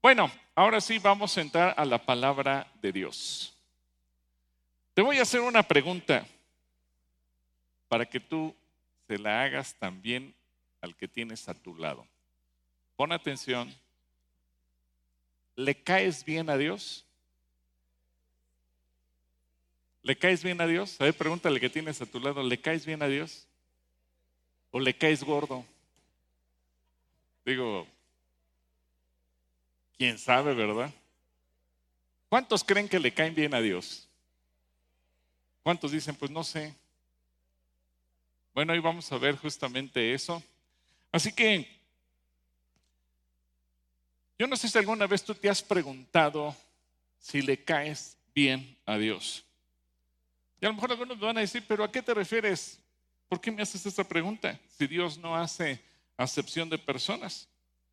Bueno, ahora sí vamos a entrar a la palabra de Dios. Te voy a hacer una pregunta para que tú se la hagas también al que tienes a tu lado. Pon atención. ¿Le caes bien a Dios? ¿Le caes bien a Dios? A ver, pregúntale que tienes a tu lado, ¿le caes bien a Dios? ¿O le caes gordo? Digo, quién sabe, ¿verdad? ¿Cuántos creen que le caen bien a Dios? ¿Cuántos dicen, pues no sé? Bueno, hoy vamos a ver justamente eso. Así que, yo no sé si alguna vez tú te has preguntado si le caes bien a Dios. Y a lo mejor algunos me van a decir, pero ¿a qué te refieres? ¿Por qué me haces esta pregunta? Si Dios no hace acepción de personas.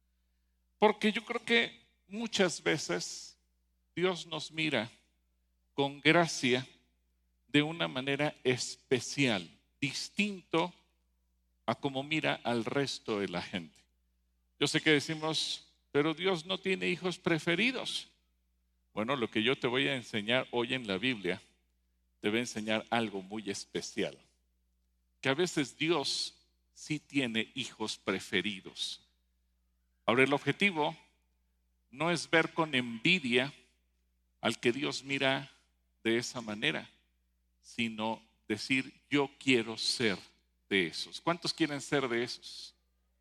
Porque yo creo que muchas veces Dios nos mira con gracia de una manera especial, distinto a como mira al resto de la gente. Yo sé que decimos, pero Dios no tiene hijos preferidos. Bueno, lo que yo te voy a enseñar hoy en la Biblia, te voy a enseñar algo muy especial. Que a veces Dios sí tiene hijos preferidos. Ahora, el objetivo no es ver con envidia al que Dios mira de esa manera, sino decir, yo quiero ser de esos. ¿Cuántos quieren ser de esos?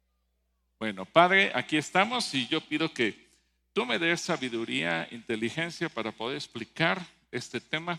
Bueno, Padre, aquí estamos y yo pido que tú me des sabiduría, inteligencia para poder explicar este tema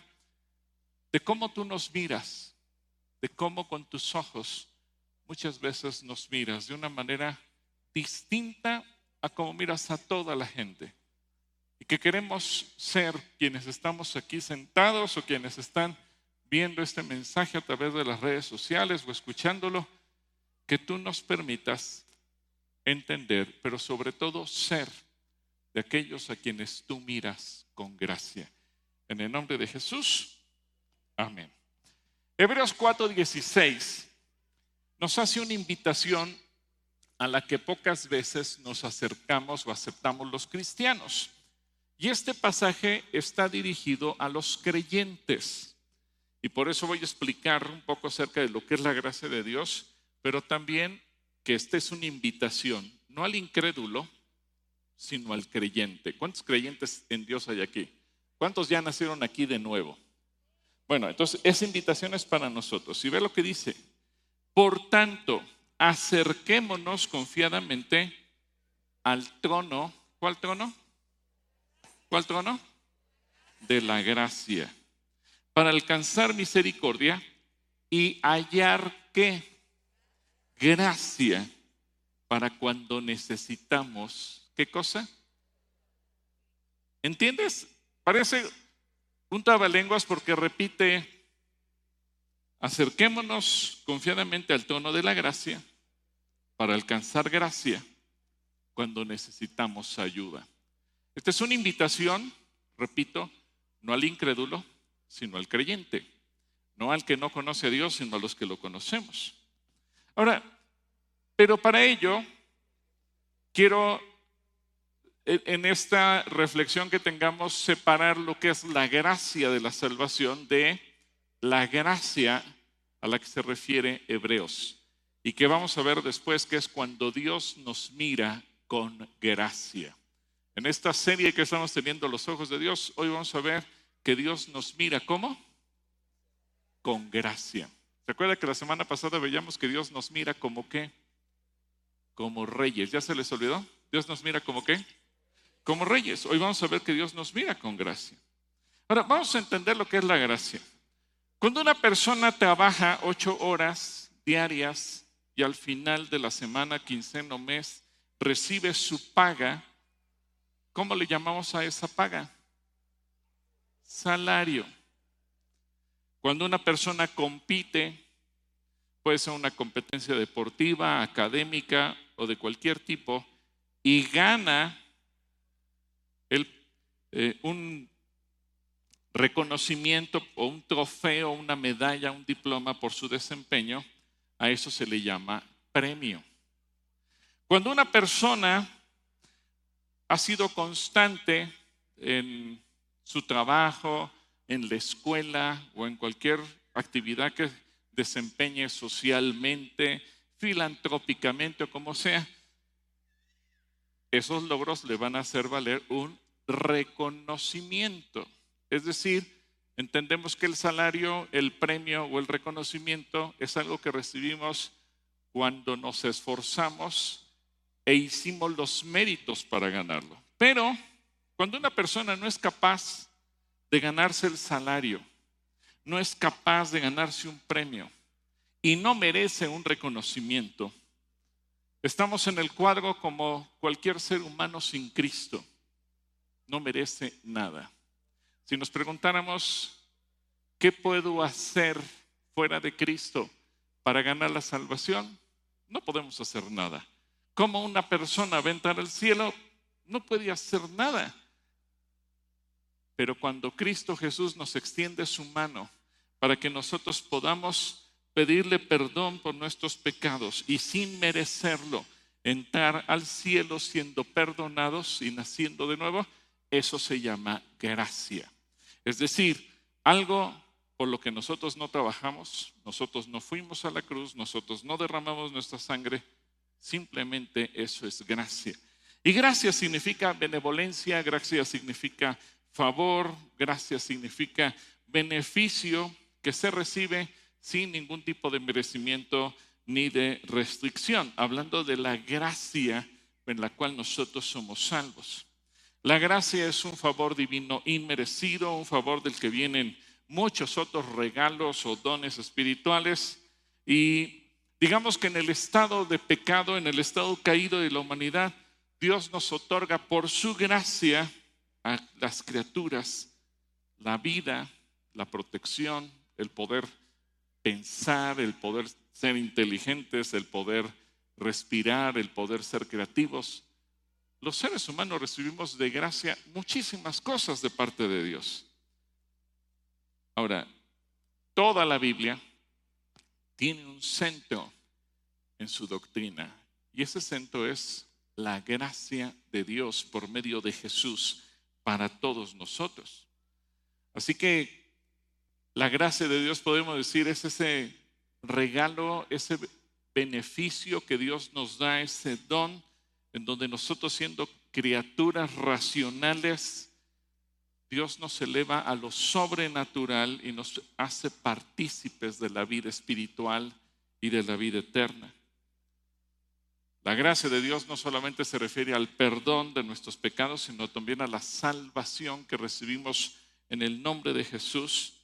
de cómo tú nos miras, de cómo con tus ojos muchas veces nos miras de una manera distinta a como miras a toda la gente. Y que queremos ser quienes estamos aquí sentados o quienes están viendo este mensaje a través de las redes sociales o escuchándolo, que tú nos permitas entender, pero sobre todo ser de aquellos a quienes tú miras con gracia. En el nombre de Jesús, amén. Hebreos 4:16 nos hace una invitación a la que pocas veces nos acercamos o aceptamos los cristianos. Y este pasaje está dirigido a los creyentes. Y por eso voy a explicar un poco acerca de lo que es la gracia de Dios, pero también que esta es una invitación, no al incrédulo, sino al creyente. ¿Cuántos creyentes en Dios hay aquí? ¿Cuántos ya nacieron aquí de nuevo? Bueno, entonces esa invitación es para nosotros. Y ve lo que dice. Por tanto, acerquémonos confiadamente al trono. ¿Cuál trono? ¿Cuál trono? De la gracia. Para alcanzar misericordia y hallar ¿qué? Gracia para cuando necesitamos. ¿Qué cosa? ¿Entiendes? Parece un trabalenguas porque repite, acerquémonos confiadamente al trono de la gracia para alcanzar gracia cuando necesitamos ayuda. Esta es una invitación, repito, no al incrédulo, sino al creyente. No al que no conoce a Dios, sino a los que lo conocemos. Ahora, pero para ello, quiero en esta reflexión que tengamos separar lo que es la gracia de la salvación de la gracia a la que se refiere Hebreos. Y que vamos a ver después que es cuando Dios nos mira con gracia. En esta serie que estamos teniendo los ojos de Dios, hoy vamos a ver que Dios nos mira ¿cómo? Con gracia. ¿Se acuerda que la semana pasada veíamos que Dios nos mira como qué? Como reyes. ¿Ya se les olvidó? Dios nos mira como qué? Como reyes. Hoy vamos a ver que Dios nos mira con gracia. Ahora, vamos a entender lo que es la gracia. Cuando una persona trabaja 8 horas diarias y al final de la semana, quincena o mes, recibe su paga, ¿cómo le llamamos a esa paga? Salario. Cuando una persona compite, puede ser una competencia deportiva, académica o de cualquier tipo, y gana un reconocimiento o un trofeo, una medalla, un diploma por su desempeño, a eso se le llama premio. Cuando una persona ha sido constante en su trabajo, en la escuela o en cualquier actividad que desempeñe socialmente, filantrópicamente o como sea, esos logros le van a hacer valer un reconocimiento. Es decir, entendemos que el salario, el premio o el reconocimiento es algo que recibimos cuando nos esforzamos e hicimos los méritos para ganarlo. Pero cuando una persona no es capaz de ganarse el salario, no es capaz de ganarse un premio y no merece un reconocimiento, estamos en el cuadro como cualquier ser humano sin Cristo. No merece nada. Si nos preguntáramos, ¿qué puedo hacer fuera de Cristo para ganar la salvación? No podemos hacer nada. ¿Cómo una persona va a entrar al cielo? No puede hacer nada. Pero cuando Cristo Jesús nos extiende su mano para que nosotros podamos pedirle perdón por nuestros pecados y sin merecerlo entrar al cielo siendo perdonados y naciendo de nuevo, eso se llama gracia. Es decir, algo por lo que nosotros no trabajamos, nosotros no fuimos a la cruz, nosotros no derramamos nuestra sangre, simplemente eso es gracia. Y gracia significa benevolencia, gracia significa favor, gracia significa beneficio que se recibe sin ningún tipo de merecimiento ni de restricción, hablando de la gracia en la cual nosotros somos salvos. La gracia es un favor divino inmerecido, un favor del que vienen muchos otros regalos o dones espirituales, y digamos que en el estado de pecado, en el estado caído de la humanidad, Dios nos otorga por su gracia a las criaturas la vida, la protección, el poder pensar, el poder ser inteligentes, el poder respirar, el poder ser creativos. Los seres humanos recibimos de gracia muchísimas cosas de parte de Dios. Ahora, toda la Biblia tiene un centro en su doctrina, y ese centro es la gracia de Dios por medio de Jesús para todos nosotros. Así que la gracia de Dios, podemos decir, es ese regalo, ese beneficio que Dios nos da, ese don en donde nosotros, siendo criaturas racionales, Dios nos eleva a lo sobrenatural y nos hace partícipes de la vida espiritual y de la vida eterna. La gracia de Dios no solamente se refiere al perdón de nuestros pecados, sino también a la salvación que recibimos en el nombre de Jesús.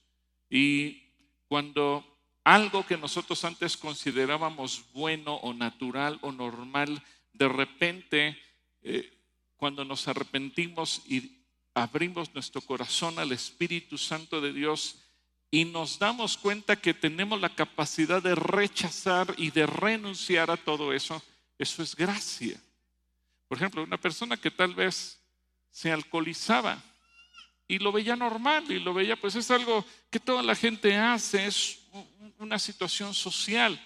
Y cuando algo que nosotros antes considerábamos bueno o natural o normal, de repente, cuando nos arrepentimos y abrimos nuestro corazón al Espíritu Santo de Dios y nos damos cuenta que tenemos la capacidad de rechazar y de renunciar a todo eso, eso es gracia. Por ejemplo, una persona que tal vez se alcoholizaba y lo veía normal y lo veía, pues es algo que toda la gente hace, es una situación social,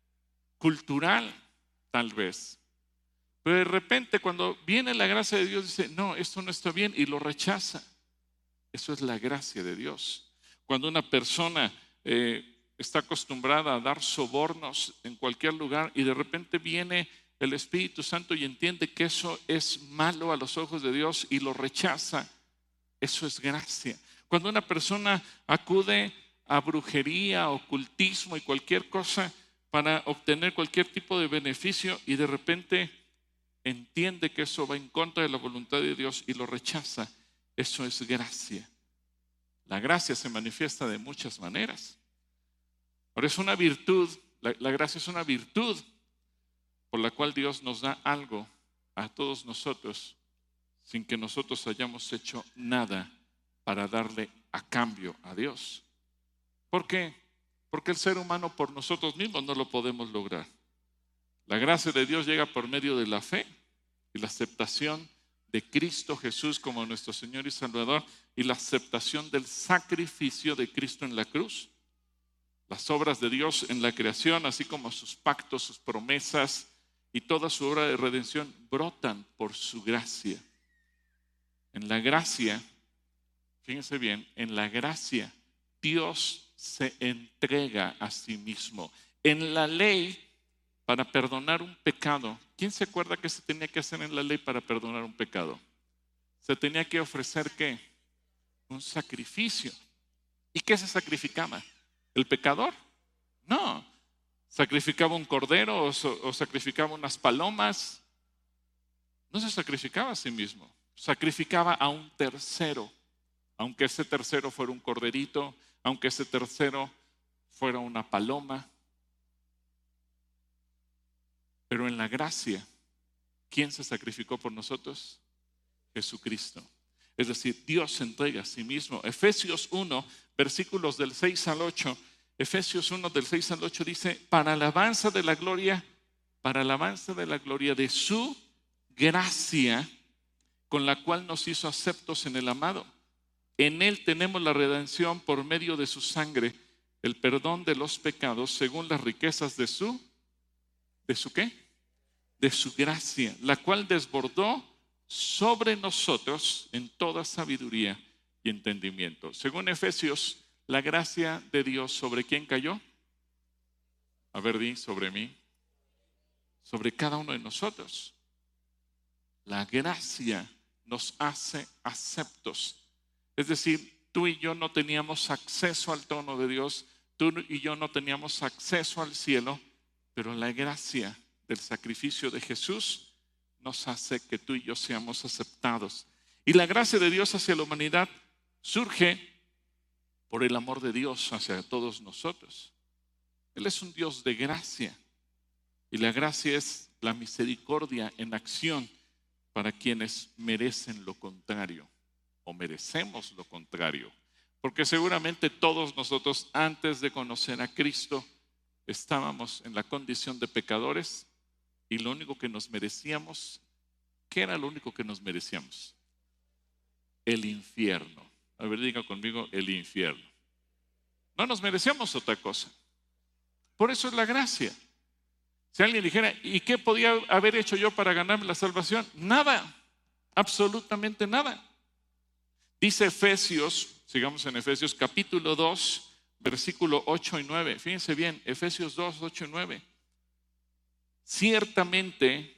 cultural, tal vez. Pero de repente, cuando viene la gracia de Dios, dice, no, esto no está bien, y lo rechaza. Eso es la gracia de Dios. Cuando una persona está acostumbrada a dar sobornos en cualquier lugar y de repente viene el Espíritu Santo y entiende que eso es malo a los ojos de Dios y lo rechaza, eso es gracia. Cuando una persona acude a brujería, ocultismo y cualquier cosa para obtener cualquier tipo de beneficio y de repente entiende que eso va en contra de la voluntad de Dios y lo rechaza, eso es gracia. La gracia se manifiesta de muchas maneras. Ahora es una virtud, la gracia es una virtud por la cual Dios nos da algo a todos nosotros sin que nosotros hayamos hecho nada para darle a cambio a Dios. ¿Por qué? Porque el ser humano por nosotros mismos no lo podemos lograr. La gracia de Dios llega por medio de la fe y la aceptación de Cristo Jesús como nuestro Señor y Salvador y la aceptación del sacrificio de Cristo en la cruz. Las obras de Dios en la creación, así como sus pactos, sus promesas y toda su obra de redención brotan por su gracia. En la gracia, fíjense bien, en la gracia Dios se entrega a sí mismo. En la ley, para perdonar un pecado, ¿quién se acuerda que se tenía que hacer en la ley para perdonar un pecado? Se tenía que ofrecer ¿qué? Un sacrificio. ¿Y qué se sacrificaba? ¿El pecador? No. ¿Sacrificaba un cordero o sacrificaba unas palomas? No se sacrificaba a sí mismo. Sacrificaba a un tercero. Aunque ese tercero fuera un corderito, aunque ese tercero fuera una paloma. Pero en la gracia, ¿quién se sacrificó por nosotros? Jesucristo. Es decir, Dios se entrega a sí mismo. Efesios 1, versículos del 6 al 8. Efesios 1 del 6 al 8 dice, para alabanza de la gloria de su gracia, con la cual nos hizo aceptos en el amado. En él tenemos la redención por medio de su sangre, el perdón de los pecados según las riquezas ¿de su qué? De su gracia, la cual desbordó sobre nosotros en toda sabiduría y entendimiento. Según Efesios, la gracia de Dios, ¿sobre quién cayó? A ver, di, sobre mí. Sobre cada uno de nosotros. La gracia nos hace aceptos. Es decir, tú y yo no teníamos acceso al trono de Dios, tú y yo no teníamos acceso al cielo, pero la gracia del sacrificio de Jesús nos hace que tú y yo seamos aceptados. Y la gracia de Dios hacia la humanidad surge por el amor de Dios hacia todos nosotros. Él es un Dios de gracia. Y la gracia es la misericordia en acción para quienes merecen lo contrario o merecemos lo contrario. Porque seguramente todos nosotros antes de conocer a Cristo estábamos en la condición de pecadores y lo único que nos merecíamos, ¿qué era lo único que nos merecíamos? El infierno. A ver, diga conmigo, el infierno. No nos merecíamos otra cosa. Por eso es la gracia. Si alguien dijera, ¿y qué podía haber hecho yo para ganarme la salvación? Nada, absolutamente nada. Dice Efesios, sigamos en Efesios capítulo 2, versículo 8 y 9. Fíjense bien, Efesios 2, 8 y 9. Ciertamente,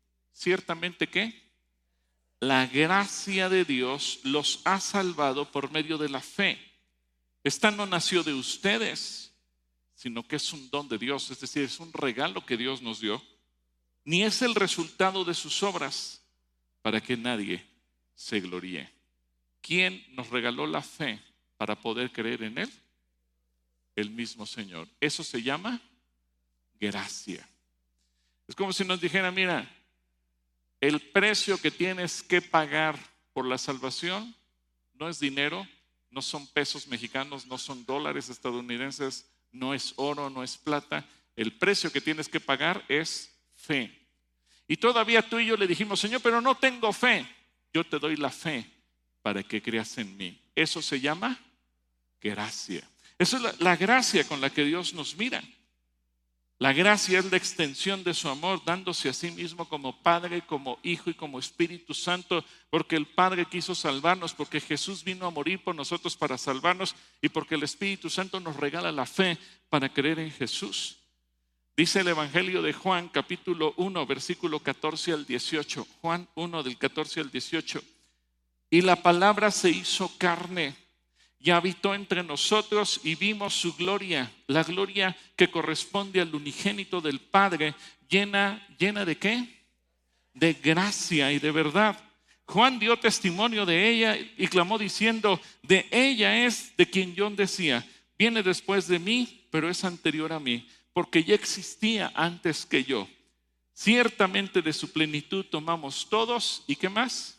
¿qué? La gracia de Dios los ha salvado por medio de la fe. Esta no nació de ustedes, sino que es un don de Dios, es decir, es un regalo que Dios nos dio, ni es el resultado de sus obras, para que nadie se gloríe. ¿Quién nos regaló la fe para poder creer en Él? El mismo Señor. Eso se llama gracia. Es como si nos dijera, mira, el precio que tienes que pagar por la salvación no es dinero, no son pesos mexicanos, no son dólares estadounidenses, no es oro, no es plata. El precio que tienes que pagar es fe. Y todavía tú y yo le dijimos, Señor, pero no tengo fe. Yo te doy la fe para que creas en mí. Eso se llama gracia. Eso es la gracia con la que Dios nos mira. La gracia es la extensión de su amor, dándose a sí mismo como Padre, como Hijo y como Espíritu Santo, porque el Padre quiso salvarnos, porque Jesús vino a morir por nosotros para salvarnos y porque el Espíritu Santo nos regala la fe para creer en Jesús. Dice el Evangelio de Juan, capítulo 1, versículo 14 al 18. Juan 1, del 14 al 18. Y la palabra se hizo carne y habitó entre nosotros y vimos su gloria, la gloria que corresponde al unigénito del Padre, llena ¿de qué? De gracia y de verdad. Juan dio testimonio de ella y clamó diciendo, de ella es de quien yo decía, viene después de mí, pero es anterior a mí, porque ya existía antes que yo. Ciertamente de su plenitud tomamos todos, ¿y qué más?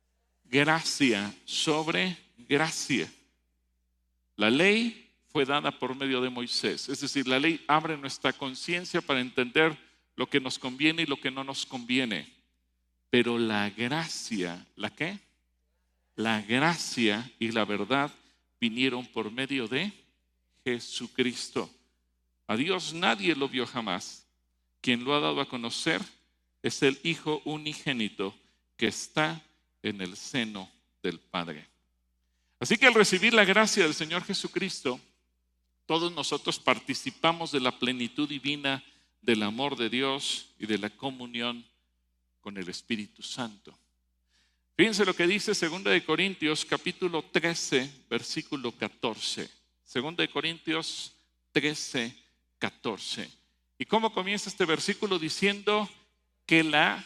Gracia sobre gracia. La ley fue dada por medio de Moisés, es decir, la ley abre nuestra conciencia para entender lo que nos conviene y lo que no nos conviene. Pero la gracia, ¿la qué? La gracia y la verdad vinieron por medio de Jesucristo. A Dios nadie lo vio jamás. Quien lo ha dado a conocer es el Hijo unigénito que está en el seno del Padre. Así que al recibir la gracia del Señor Jesucristo, todos nosotros participamos de la plenitud divina del amor de Dios y de la comunión con el Espíritu Santo. Fíjense lo que dice 2 Corintios capítulo 13, versículo 14. 2 Corintios 13, 14. ¿Y cómo comienza este versículo? Diciendo que la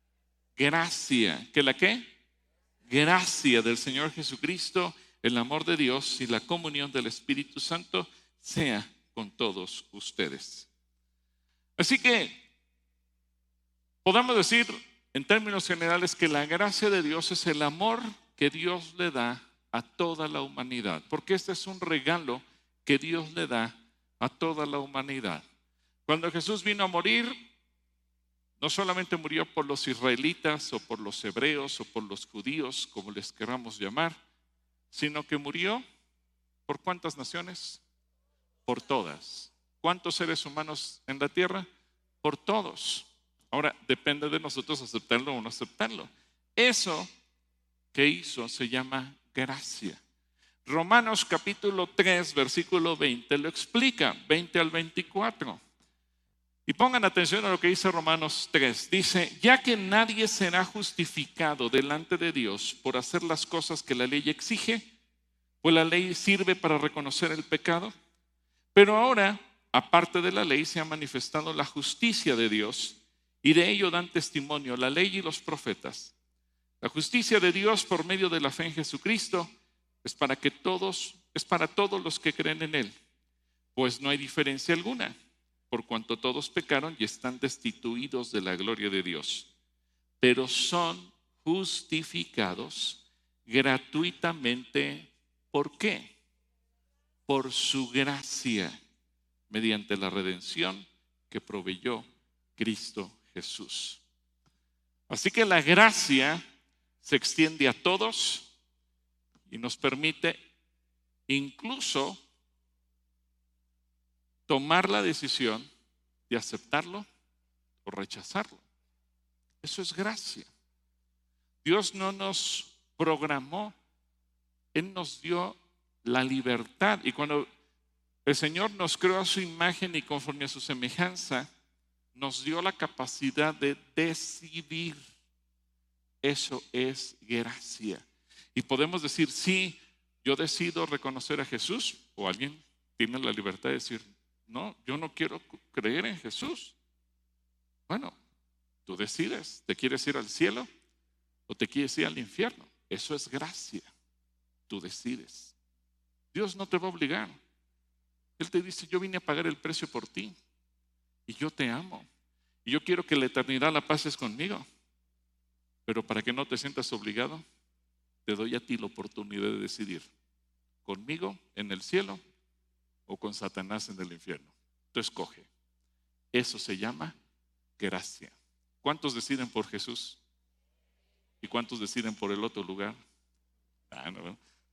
gracia, ¿que la qué? Gracia del Señor Jesucristo, el amor de Dios y la comunión del Espíritu Santo sea con todos ustedes. Así que podemos decir en términos generales que la gracia de Dios es el amor que Dios le da a toda la humanidad, porque este es un regalo que Dios le da a toda la humanidad. Cuando Jesús vino a morir, no solamente murió por los israelitas o por los hebreos o por los judíos, como les queramos llamar, sino que murió ¿por cuántas naciones? Por todas. ¿Cuántos seres humanos en la tierra? Por todos. Ahora, depende de nosotros aceptarlo o no aceptarlo. Eso que hizo se llama gracia. Romanos capítulo 3, versículo 20 lo explica, 20 al 24. Y pongan atención a lo que dice Romanos 3. Dice, ya que nadie será justificado delante de Dios por hacer las cosas que la ley exige, pues la ley sirve para reconocer el pecado. Pero ahora, aparte de la ley, se ha manifestado la justicia de Dios, y de ello dan testimonio la ley y los profetas. La justicia de Dios por medio de la fe en Jesucristo es para todos los que creen en Él, pues no hay diferencia alguna, por cuanto todos pecaron y están destituidos de la gloria de Dios, pero son justificados gratuitamente. ¿Por qué? Por su gracia, mediante la redención que proveyó Cristo Jesús. Así que la gracia se extiende a todos y nos permite incluso tomar la decisión de aceptarlo o rechazarlo. Eso es gracia. Dios no nos programó, Él nos dio la libertad. Y cuando el Señor nos creó a su imagen y conforme a su semejanza, nos dio la capacidad de decidir. Eso es gracia. Y podemos decir, sí, yo decido reconocer a Jesús, o alguien tiene la libertad de decir, no, yo no quiero creer en Jesús. Bueno, tú decides, ¿te quieres ir al cielo o te quieres ir al infierno? Eso es gracia. Tú decides. Dios no te va a obligar. Él te dice, yo vine a pagar el precio por ti y yo te amo y yo quiero que la eternidad la pases conmigo. Pero para que no te sientas obligado, te doy a ti la oportunidad de decidir, conmigo en el cielo o con Satanás en el infierno. Tú escoge. Eso se llama gracia. ¿Cuántos deciden por Jesús? ¿Y cuántos deciden por el otro lugar? No.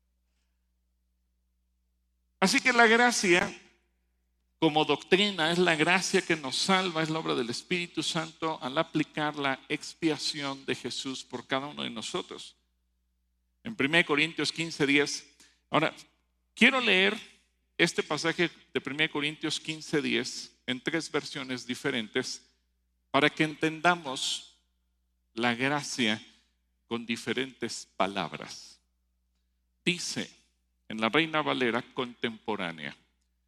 Así que la gracia, como doctrina, es la gracia que nos salva, es la obra del Espíritu Santo al aplicar la expiación de Jesús por cada uno de nosotros. En 1 Corintios 15:10. Ahora, quiero leer este pasaje de 1 Corintios 15:10 en 3 versiones diferentes para que entendamos la gracia con diferentes palabras. Dice en la Reina Valera contemporánea,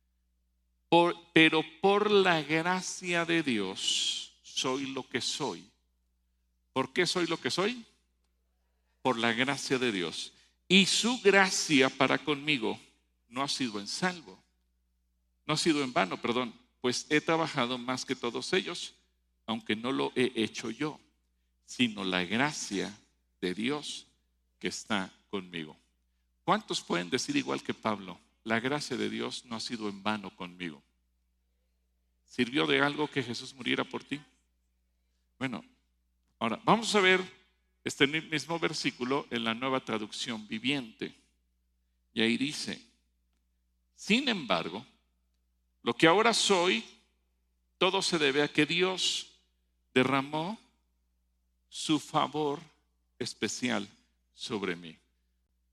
pero por la gracia de Dios soy lo que soy. ¿Por qué soy lo que soy? Por la gracia de Dios. Y su gracia para conmigo no ha sido no ha sido en vano, pues he trabajado más que todos ellos, aunque no lo he hecho yo, sino la gracia de Dios que está conmigo. ¿Cuántos pueden decir igual que Pablo? La gracia de Dios no ha sido en vano conmigo. ¿Sirvió de algo que Jesús muriera por ti? Bueno, ahora vamos a ver este mismo versículo en la Nueva Traducción Viviente. Y ahí dice, sin embargo, lo que ahora soy, todo se debe a que Dios derramó su favor especial sobre mí.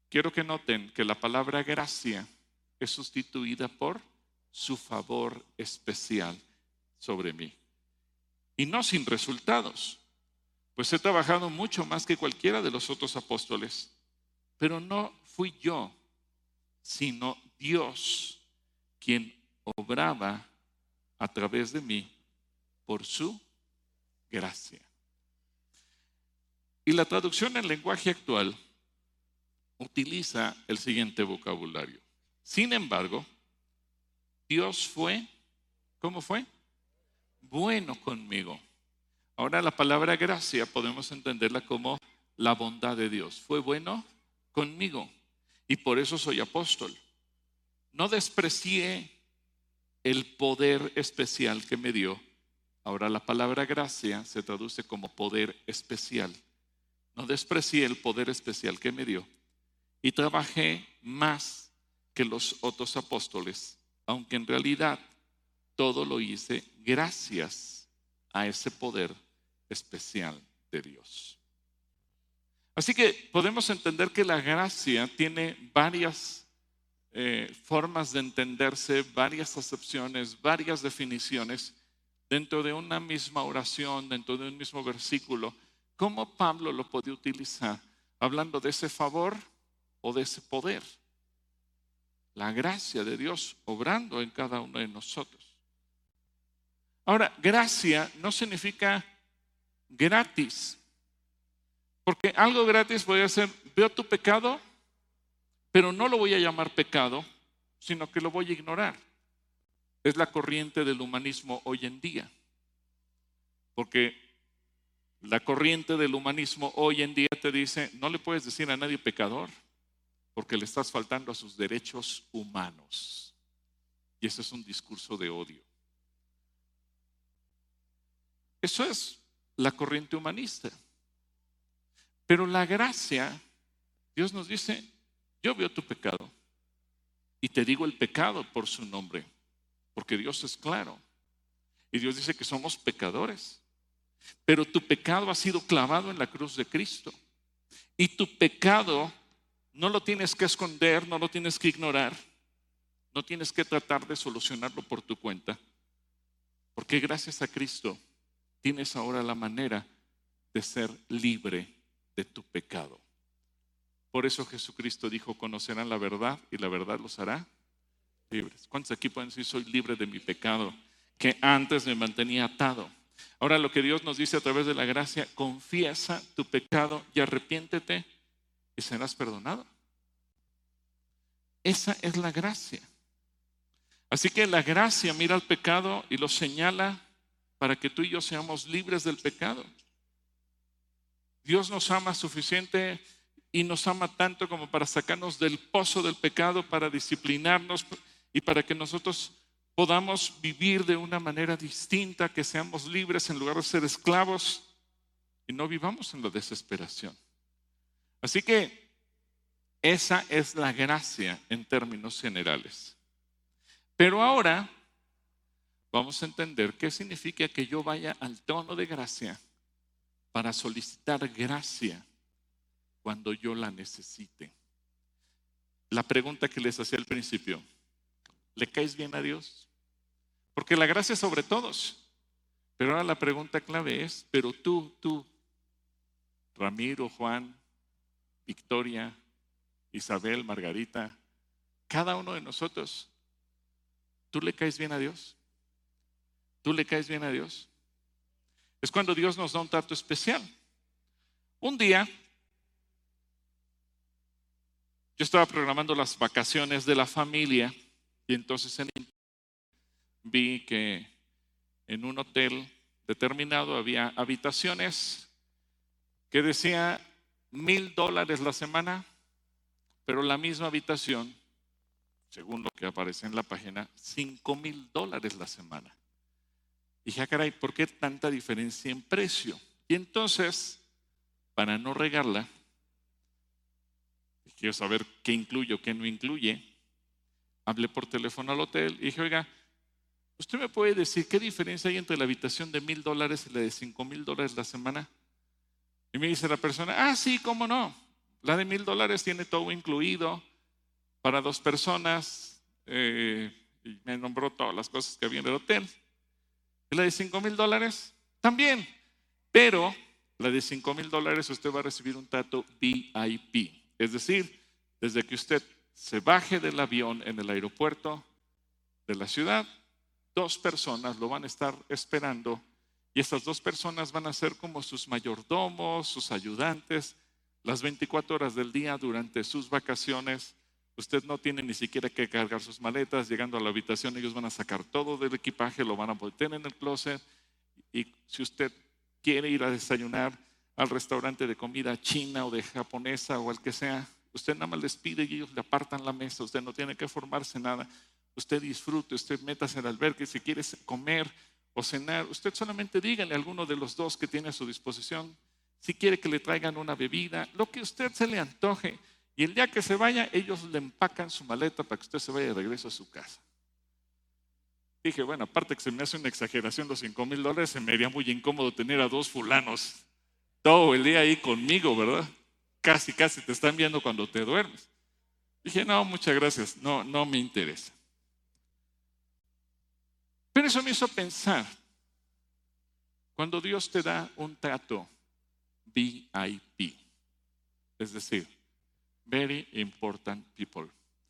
quiero que noten que la palabra gracia es sustituida por su favor especial sobre mí. Y no sin resultados, pues he trabajado mucho más que cualquiera de los otros apóstoles, pero no fui yo, sino Dios quien obraba a través de mí por su gracia. Y la traducción en lenguaje actual utiliza el siguiente vocabulario. Sin embargo, Dios fue, ¿cómo fue? Bueno conmigo. Ahora la palabra gracia podemos entenderla como la bondad de Dios. Fue bueno conmigo y por eso soy apóstol. No desprecié el poder especial que me dio. Ahora la palabra gracia se traduce como poder especial. No desprecié el poder especial que me dio y trabajé más que los otros apóstoles, aunque en realidad todo lo hice gracias a ese poder especial de Dios. Así que podemos entender que la gracia tiene varias formas de entenderse, varias acepciones, varias definiciones dentro de una misma oración, dentro de un mismo versículo. ¿Cómo Pablo lo puede utilizar hablando de ese favor o de ese poder? La gracia de Dios obrando en cada uno de nosotros. Ahora, gracia no significa gratis, porque algo gratis puede ser, veo tu pecado, pero no lo voy a llamar pecado, sino que lo voy a ignorar. Es la corriente del humanismo hoy en día, porque la corriente del humanismo hoy en día te dice, no le puedes decir a nadie pecador, porque le estás faltando a sus derechos humanos. Y eso es un discurso de odio. Eso es la corriente humanista. Pero la gracia, Dios nos dice, yo veo tu pecado y te digo el pecado por su nombre, porque Dios es claro. Y Dios dice que somos pecadores, pero tu pecado ha sido clavado en la cruz de Cristo. Y tu pecado no lo tienes que esconder, no lo tienes que ignorar, no tienes que tratar de solucionarlo por tu cuenta, porque gracias a Cristo tienes ahora la manera de ser libre de tu pecado. Por eso Jesucristo dijo, conocerán la verdad y la verdad los hará libres. ¿Cuántos aquí pueden decir, soy libre de mi pecado, que antes me mantenía atado? Ahora lo que Dios nos dice a través de la gracia, confiesa tu pecado y arrepiéntete y serás perdonado. Esa es la gracia. Así que la gracia mira al pecado y lo señala para que tú y yo seamos libres del pecado. Dios nos ama suficiente y nos ama tanto como para sacarnos del pozo del pecado, para disciplinarnos y para que nosotros podamos vivir de una manera distinta, que seamos libres en lugar de ser esclavos y no vivamos en la desesperación. Así que esa es la gracia en términos generales. Pero ahora vamos a entender qué significa que yo vaya al trono de gracia para solicitar gracia cuando yo la necesite. La pregunta que les hacía al principio, ¿le caes bien a Dios? Porque la gracia es sobre todos. Pero ahora la pregunta clave es, pero tú, Ramiro, Juan, Victoria, Isabel, Margarita, cada uno de nosotros, ¿tú le caes bien a Dios? ¿Tú le caes bien a Dios? Es cuando Dios nos da un trato especial. Un día, yo estaba programando las vacaciones de la familia y entonces vi que en un hotel determinado había habitaciones que decía $1,000 la semana, pero la misma habitación, según lo que aparece en la página, $5,000 la semana. Y dije, caray, ¿por qué tanta diferencia en precio? Y entonces, para no regarla, quiero saber qué incluye o qué no incluye, hablé por teléfono al hotel y dije, oiga, ¿usted me puede decir qué diferencia hay entre la habitación de $1,000 y la de $5,000 la semana? Y me dice la persona, sí, cómo no. La de $1,000 tiene todo incluido para 2 personas, y me nombró todas las cosas que había en el hotel. Y la de $5,000 también, pero la de $5,000 usted va a recibir un trato VIP, es decir, desde que usted se baje del avión en el aeropuerto de la ciudad, 2 personas lo van a estar esperando, y estas 2 personas van a ser como sus mayordomos, sus ayudantes, las 24 horas del día durante sus vacaciones. Usted no tiene ni siquiera que cargar sus maletas. Llegando a la habitación, ellos van a sacar todo del equipaje, lo van a meter en el closet, y si usted quiere ir a desayunar al restaurante de comida china o de japonesa o al que sea, usted nada más les pide y ellos le apartan la mesa. Usted no tiene que formarse nada. Usted disfrute, usted métase en el albergue. Si quiere comer o cenar, usted solamente dígale a alguno de los 2 que tiene a su disposición. Si quiere que le traigan una bebida, lo que a usted se le antoje. Y el día que se vaya, ellos le empacan su maleta para que usted se vaya de regreso a su casa. Dije, bueno, aparte que se me hace una exageración los $5,000, se me haría muy incómodo tener a 2 fulanos todo el día ahí conmigo, ¿verdad? Casi te están viendo cuando te duermes. Dije, no, muchas gracias, no me interesa. Pero eso me hizo pensar, cuando Dios te da un trato VIP, es decir, Very Important People,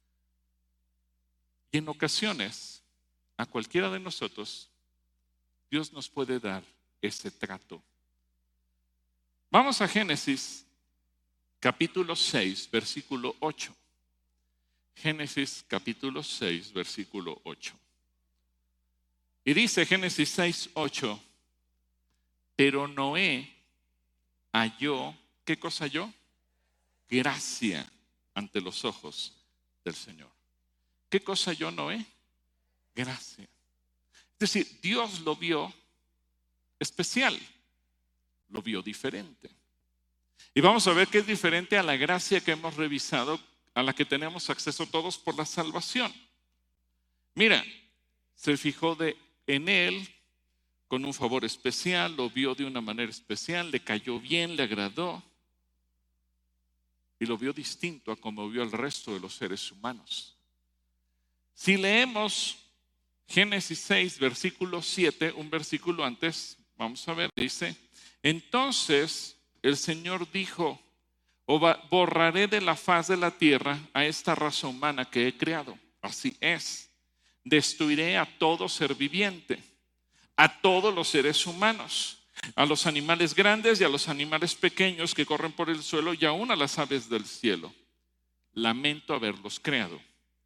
y en ocasiones a cualquiera de nosotros Dios nos puede dar ese trato. Vamos a Génesis capítulo 6, versículo 8. Génesis capítulo 6, versículo 8. Y dice Génesis 6, 8, pero Noé halló, ¿qué cosa halló? Gracia ante los ojos del Señor. ¿Qué cosa halló Noé? Gracia. Es decir, Dios lo vio especial, lo vio diferente. Y vamos a ver que es diferente a la gracia que hemos revisado, a la que tenemos acceso todos por la salvación. Mira, se fijó en él con un favor especial, lo vio de una manera especial, le cayó bien, le agradó, y lo vio distinto a como vio al resto de los seres humanos. Si leemos Génesis 6, versículo 7, un versículo antes, vamos a ver, dice, entonces el Señor dijo, borraré de la faz de la tierra a esta raza humana que he creado. Así es, destruiré a todo ser viviente, a todos los seres humanos, a los animales grandes y a los animales pequeños que corren por el suelo y aún a las aves del cielo. Lamento haberlos creado.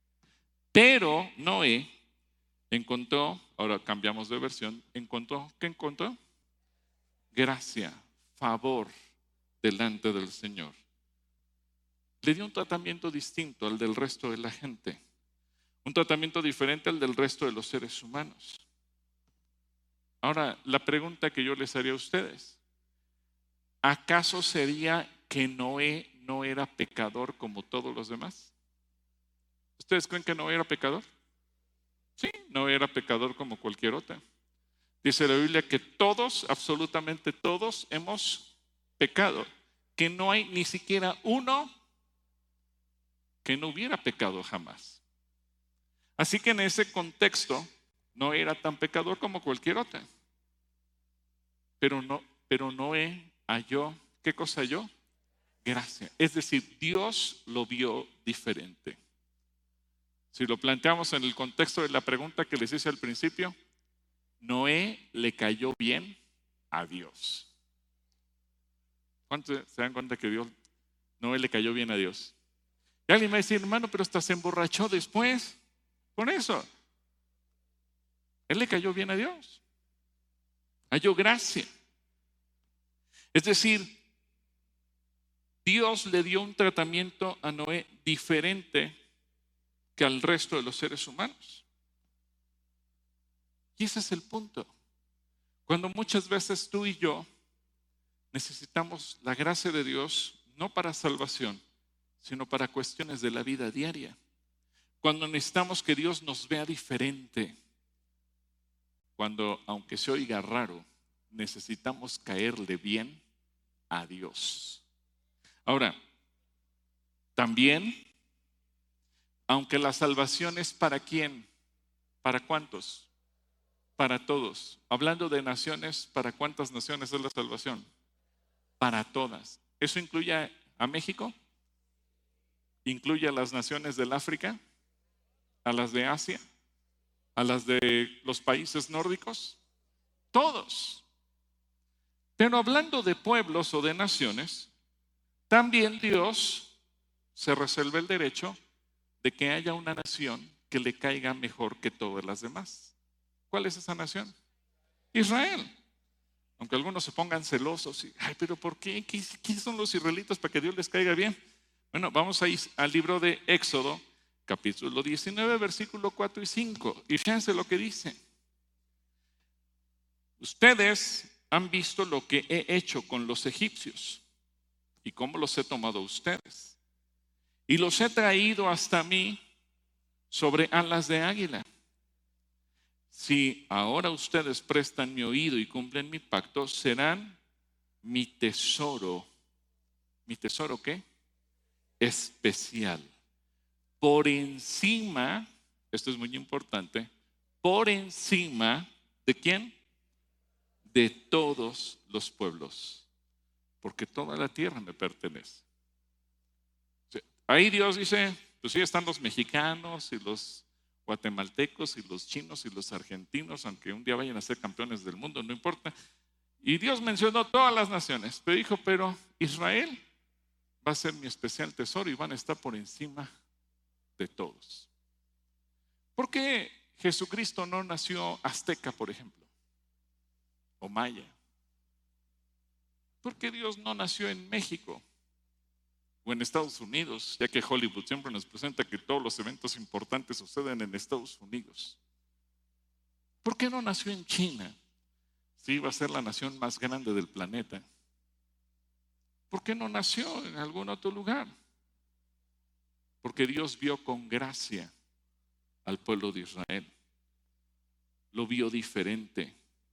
Pero Noé encontró, ahora cambiamos de versión, ¿qué encontró? Gracia, favor delante del Señor. Le dio un tratamiento distinto al del resto de la gente, un tratamiento diferente al del resto de los seres humanos. Ahora, la pregunta que yo les haría a ustedes, ¿acaso sería que Noé no era pecador como todos los demás? ¿Ustedes creen que Noé era pecador? Sí, no era pecador como cualquier otra. Dice la Biblia que todos, absolutamente todos, hemos pecado, que no hay ni siquiera uno que no hubiera pecado jamás. Así que en ese contexto no era tan pecador como cualquier otra. Pero Noé halló, ¿qué cosa halló? Gracia. Es decir, Dios lo vio diferente. Si lo planteamos en el contexto de la pregunta que les hice al principio, Noé le cayó bien a Dios. ¿Cuántos se dan cuenta que Noé le cayó bien a Dios? Y alguien me va a decir, hermano, pero hasta se emborrachó después. Con eso, él le cayó bien a Dios. Halló gracia. Es decir, Dios le dio un tratamiento a Noé diferente que al resto de los seres humanos. Y ese es el punto. Cuando muchas veces tú y yo necesitamos la gracia de Dios, no para salvación, sino para cuestiones de la vida diaria. Cuando necesitamos que Dios nos vea diferente. Cuando, aunque se oiga raro, necesitamos caerle bien a Dios. Ahora, También, aunque la salvación es ¿para quién? ¿Para cuántos? Para todos. Hablando de naciones, ¿para cuántas naciones es la salvación? Para todas. ¿Eso incluye a México? ¿Incluye a las naciones del África? ¿A las de Asia? ¿A las de los países nórdicos? Todos. Pero hablando de pueblos o de naciones, también Dios se reserva el derecho de que haya una nación que le caiga mejor que todas las demás. ¿Cuál es esa nación? Israel. Aunque algunos se pongan celosos y, ay, pero ¿por qué? ¿Quiénes son los israelitas para que Dios les caiga bien? Bueno, vamos a ir al libro de Éxodo, capítulo 19, versículo 4 y 5. Y fíjense lo que dice. Ustedes han visto lo que he hecho con los egipcios y cómo los he tomado a ustedes. Y los he traído hasta mí sobre alas de águila. Si ahora ustedes prestan mi oído y cumplen mi pacto, serán mi tesoro. ¿Mi tesoro qué? Especial. Por encima, esto es muy importante, por encima ¿de quién? De todos los pueblos. Porque toda la tierra me pertenece. Ahí Dios dice, pues sí están los mexicanos y los guatemaltecos y los chinos y los argentinos, aunque un día vayan a ser campeones del mundo, no importa. Y Dios mencionó todas las naciones, pero dijo, pero Israel va a ser mi especial tesoro y van a estar por encima de todos. ¿Por qué Jesucristo no nació azteca, por ejemplo? O maya. ¿Por qué Dios no nació en México? O en Estados Unidos, ya que Hollywood siempre nos presenta que todos los eventos importantes suceden en Estados Unidos. ¿Por qué no nació en China? Si iba a ser la nación más grande del planeta. ¿Por qué no nació en algún otro lugar? Porque Dios vio con gracia al pueblo de Israel. Lo vio diferente.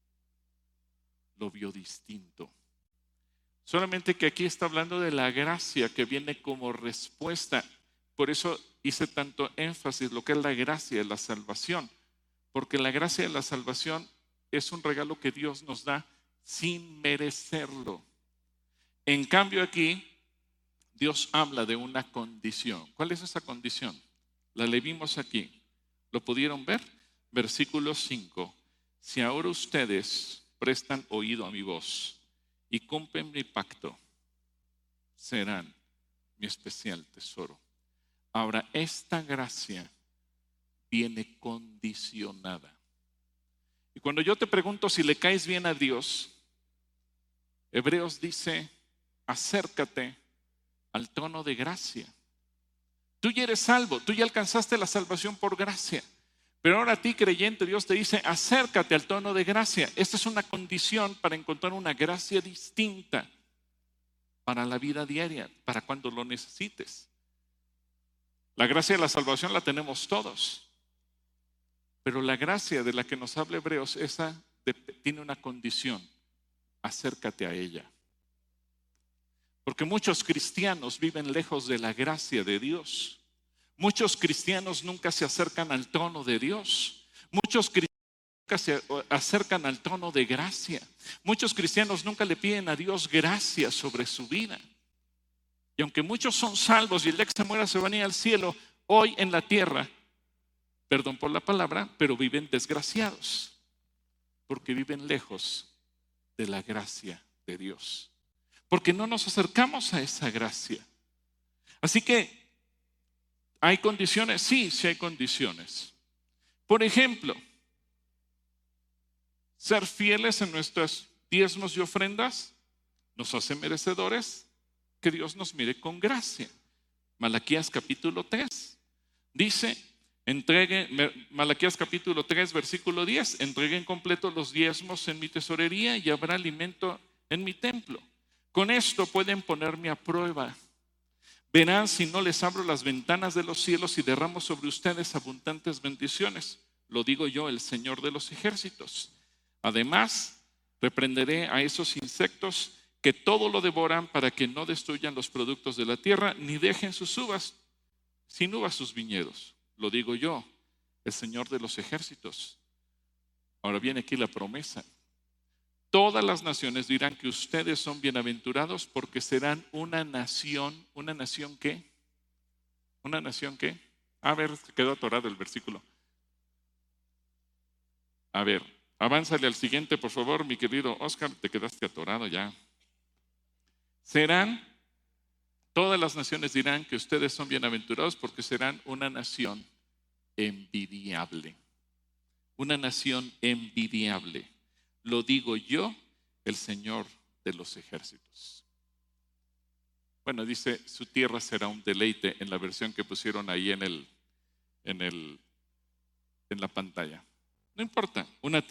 Lo vio distinto. Solamente que aquí está hablando de la gracia que viene como respuesta. Por eso hice tanto énfasis lo que es la gracia de la salvación. Porque la gracia de la salvación es un regalo que Dios nos da sin merecerlo. En cambio aquí, Dios habla de una condición. ¿Cuál es esa condición? La leímos aquí. ¿Lo pudieron ver? Versículo 5. Si ahora ustedes prestan oído a mi voz y cumplen mi pacto, serán mi especial tesoro. Ahora, esta gracia viene condicionada. Y cuando yo te pregunto si le caes bien a Dios, Hebreos dice, acércate al trono de gracia. Tú ya eres salvo, tú ya alcanzaste la salvación por gracia. Pero ahora a ti, creyente, Dios te dice, acércate al trono de gracia. Esta es una condición para encontrar una gracia distinta para la vida diaria, para cuando lo necesites. La gracia de la salvación la tenemos todos. Pero la gracia de la que nos habla Hebreos, esa tiene una condición. Acércate a ella. Porque muchos cristianos viven lejos de la gracia de Dios. Muchos cristianos nunca se acercan al trono de Dios. Muchos cristianos nunca se acercan al trono de gracia. Muchos cristianos nunca le piden a Dios gracia sobre su vida. Y aunque muchos son salvos y el día que se muera se van a ir al cielo, hoy en la tierra, perdón por la palabra, pero viven desgraciados. Porque viven lejos de la gracia de Dios. Porque no nos acercamos a esa gracia. Así que, ¿hay condiciones? Sí, sí hay condiciones. Por ejemplo, ser fieles en nuestros diezmos y ofrendas nos hace merecedores que Dios nos mire con gracia. Malaquías capítulo 3 dice, Malaquías capítulo 3 versículo 10, entreguen completo los diezmos en mi tesorería y habrá alimento en mi templo. Con esto pueden ponerme a prueba. Verán si no les abro las ventanas de los cielos y derramo sobre ustedes abundantes bendiciones. Lo digo yo, el Señor de los ejércitos. Además, reprenderé a esos insectos que todo lo devoran para que no destruyan los productos de la tierra, ni dejen sin uvas sus viñedos. Lo digo yo, el Señor de los ejércitos. Ahora viene aquí la promesa. Todas las naciones dirán que ustedes son bienaventurados porque serán una nación. ¿Una nación qué? ¿Una nación qué? A ver, se quedó atorado el versículo. A ver, avánzale al siguiente, por favor, mi querido Oscar, te quedaste atorado ya. Todas las naciones dirán que ustedes son bienaventurados porque serán una nación envidiable. Una nación envidiable. Lo digo yo, el Señor de los ejércitos. Bueno, dice, su tierra será un deleite en la versión que pusieron ahí en la pantalla. No importa,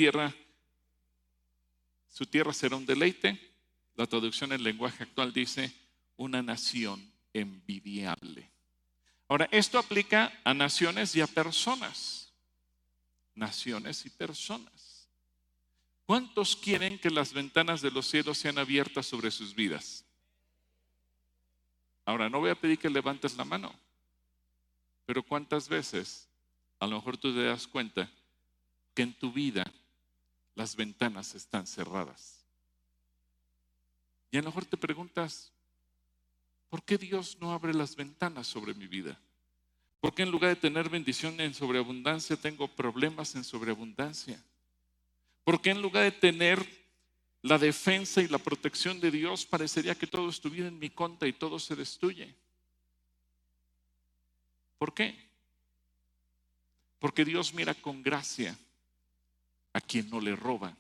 su tierra será un deleite. La traducción en lenguaje actual dice, una nación envidiable. Ahora, esto aplica a naciones y a personas. Naciones y personas. ¿Cuántos quieren que las ventanas de los cielos sean abiertas sobre sus vidas? Ahora, no voy a pedir que levantes la mano, pero ¿cuántas veces a lo mejor tú te das cuenta que en tu vida las ventanas están cerradas? Y a lo mejor te preguntas, ¿por qué Dios no abre las ventanas sobre mi vida? ¿Por qué en lugar de tener bendición en sobreabundancia tengo problemas en sobreabundancia? ¿Por qué en lugar de tener la defensa y la protección de Dios parecería que todo estuviera en mi contra y todo se destruye? ¿Por qué? Porque Dios mira con gracia a quien no le roba.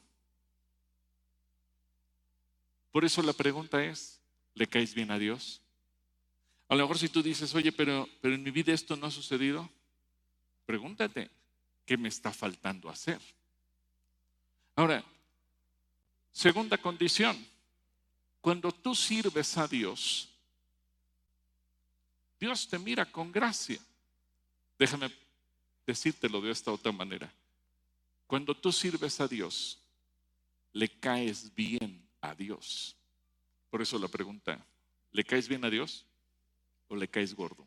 Por eso la pregunta es, ¿le caes bien a Dios? A lo mejor si tú dices, oye, pero en mi vida esto no ha sucedido, pregúntate, ¿qué me está faltando hacer? Ahora, segunda condición, cuando tú sirves a Dios, Dios te mira con gracia. Déjame decírtelo de esta otra manera. Cuando tú sirves a Dios, le caes bien a Dios. Por eso la pregunta, ¿le caes bien a Dios o le caes gordo?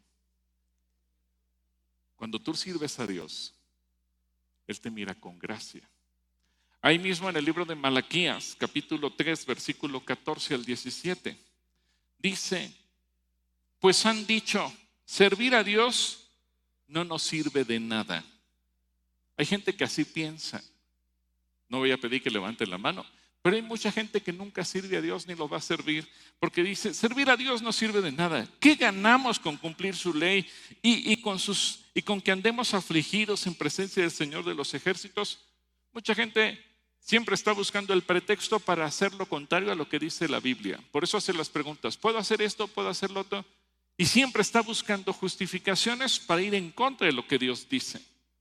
Cuando tú sirves a Dios, Él te mira con gracia. Ahí mismo en el libro de Malaquías, capítulo 3, versículo 14 al 17, dice, pues han dicho, servir a Dios no nos sirve de nada. Hay gente que así piensa. No voy a pedir que levanten la mano, pero hay mucha gente que nunca sirve a Dios ni lo va a servir, porque dice, servir a Dios no sirve de nada. ¿Qué ganamos con cumplir su ley y con que andemos afligidos en presencia del Señor de los ejércitos? Mucha gente siempre está buscando el pretexto para hacer lo contrario a lo que dice la Biblia. Por eso hace las preguntas, ¿puedo hacer esto? ¿Puedo hacer lo otro? Y siempre está buscando justificaciones para ir en contra de lo que Dios dice.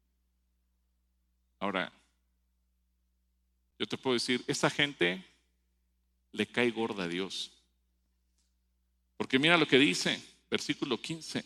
Ahora, yo te puedo decir, esa gente le cae gorda a Dios. Porque mira lo que dice, versículo 15.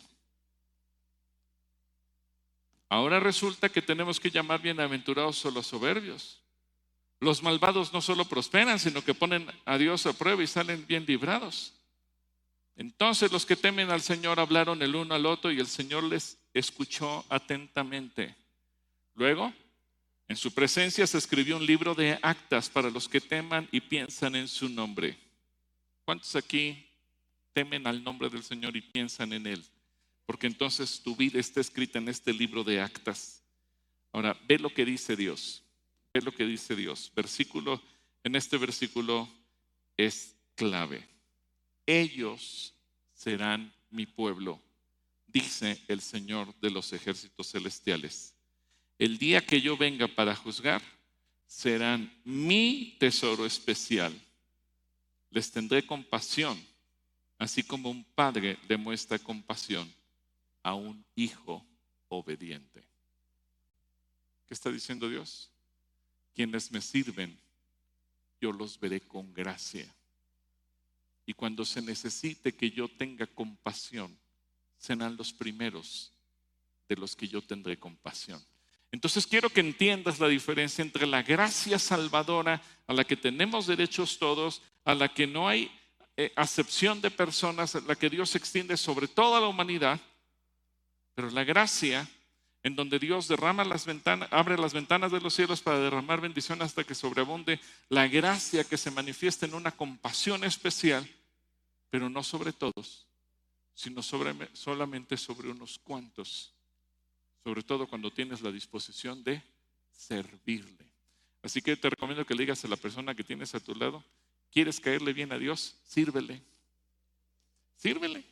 Ahora resulta que tenemos que llamar bienaventurados a los soberbios. Los malvados no solo prosperan, sino que ponen a Dios a prueba y salen bien librados. Entonces los que temen al Señor hablaron el uno al otro y el Señor les escuchó atentamente. Luego, en su presencia se escribió un libro de actas para los que teman y piensan en su nombre. ¿Cuántos aquí temen al nombre del Señor y piensan en Él? Porque entonces tu vida está escrita en este libro de actas. Ahora, ve lo que dice Dios. Ve lo que dice Dios. En este versículo es clave. Ellos serán mi pueblo, dice el Señor de los ejércitos celestiales. El día que yo venga para juzgar, serán mi tesoro especial. Les tendré compasión, así como un padre demuestra compasión a un hijo obediente. ¿Qué está diciendo Dios? Quienes me sirven, yo los veré con gracia. Y cuando se necesite que yo tenga compasión, serán los primeros de los que yo tendré compasión. Entonces quiero que entiendas la diferencia entre la gracia salvadora a la que tenemos derechos todos, a la que no hay acepción de personas, la que Dios extiende sobre toda la humanidad, pero la gracia en donde Dios derrama las ventanas, abre las ventanas de los cielos para derramar bendición hasta que sobreabunde, la gracia que se manifiesta en una compasión especial, pero no sobre todos, sino solamente sobre unos cuantos, sobre todo cuando tienes la disposición de servirle. Así que te recomiendo que le digas a la persona que tienes a tu lado: ¿quieres caerle bien a Dios? Sírvele. Sírvele.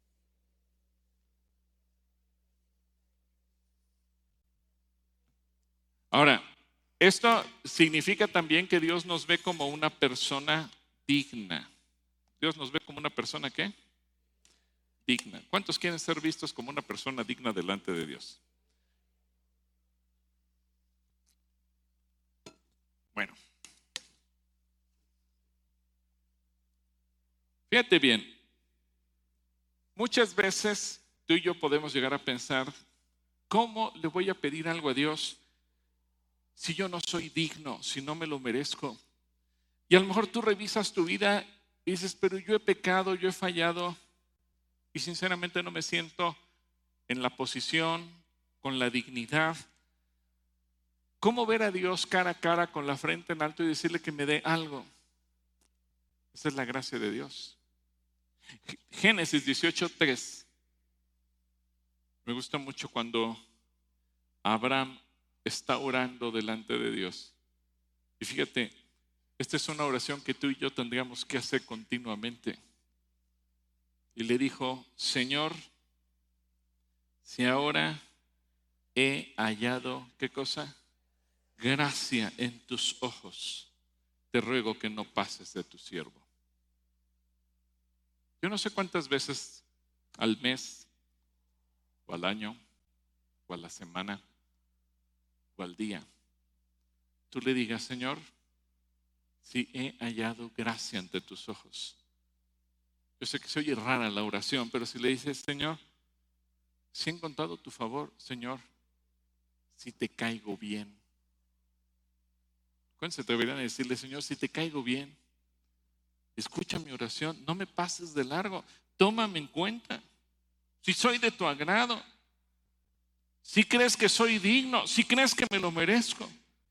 Ahora, esto significa también que Dios nos ve como una persona digna. Dios nos ve como una persona ¿qué? Digna. ¿Cuántos quieren ser vistos como una persona digna delante de Dios? Bueno, fíjate bien, muchas veces tú y yo podemos llegar a pensar: ¿cómo le voy a pedir algo a Dios si yo no soy digno, si no me lo merezco? Y a lo mejor tú revisas tu vida y dices: pero yo he pecado, yo he fallado, y sinceramente no me siento en la posición, con la dignidad. ¿Cómo ver a Dios cara a cara, con la frente en alto, y decirle que me dé algo? Esa es la gracia de Dios. Génesis 18:3. Me gusta mucho cuando Abraham está orando delante de Dios. Y fíjate, esta es una oración que tú y yo tendríamos que hacer continuamente. Y le dijo: Señor, si ahora he hallado, ¿qué cosa? Gracia en tus ojos, te ruego que no pases de tu siervo. Yo no sé cuántas veces al mes, o al año, o a la semana, o al día, tú le digas: Señor, si he hallado gracia ante tus ojos. Yo sé que se oye rara la oración, pero si le dices: Señor, si he encontrado tu favor, Señor, si te caigo bien. ¿Cuándo se atreverían a decirle: Señor, si te caigo bien, escucha mi oración, no me pases de largo, tómame en cuenta, si soy de tu agrado, si crees que soy digno, si crees que me lo merezco?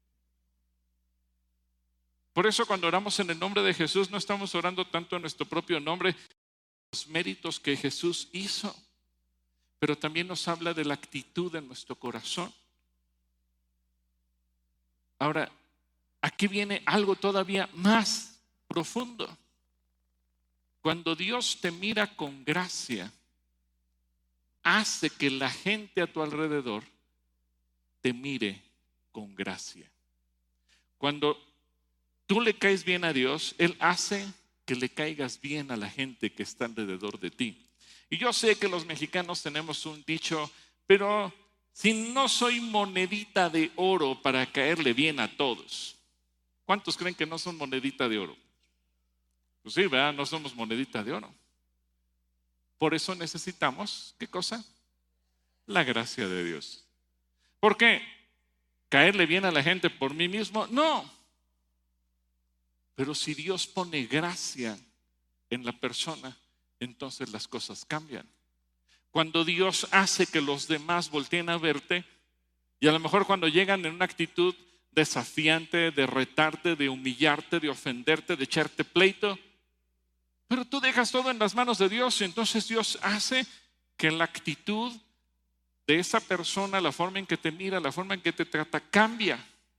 Por eso cuando oramos en el nombre de Jesús, no estamos orando tanto en nuestro propio nombre, los méritos que Jesús hizo, pero también nos habla de la actitud de nuestro corazón. Ahora, aquí viene algo todavía más profundo. Cuando Dios te mira con gracia, hace que la gente a tu alrededor te mire con gracia. Cuando tú le caes bien a Dios, Él hace que le caigas bien a la gente que está alrededor de ti. Y yo sé que los mexicanos tenemos un dicho: pero si no soy monedita de oro para caerle bien a todos. ¿Cuántos creen que no son monedita de oro? Pues sí, ¿verdad? No somos monedita de oro. Por eso necesitamos, ¿qué cosa? La gracia de Dios. ¿Por qué? ¿Caerle bien a la gente por mí mismo? No. Pero si Dios pone gracia en la persona, entonces las cosas cambian. Cuando Dios hace que los demás volteen a verte, y a lo mejor cuando llegan en una actitud desafiante, de retarte, de humillarte, de ofenderte, de echarte pleito, pero tú dejas todo en las manos de Dios, y entonces Dios hace que la actitud de esa persona, la forma en que te mira, la forma en que te trata, cambia.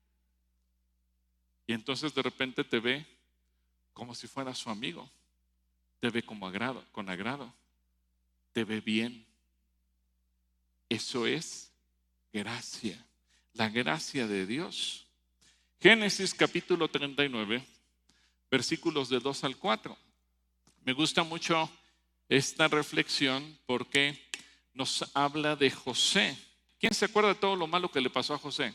Y entonces de repente te ve como si fuera su amigo, te ve con agrado, te ve bien. Eso es gracia, la gracia de Dios. Génesis capítulo 39, versículos de 2 al 4. Me gusta mucho esta reflexión porque nos habla de José. ¿Quién se acuerda de todo lo malo que le pasó a José?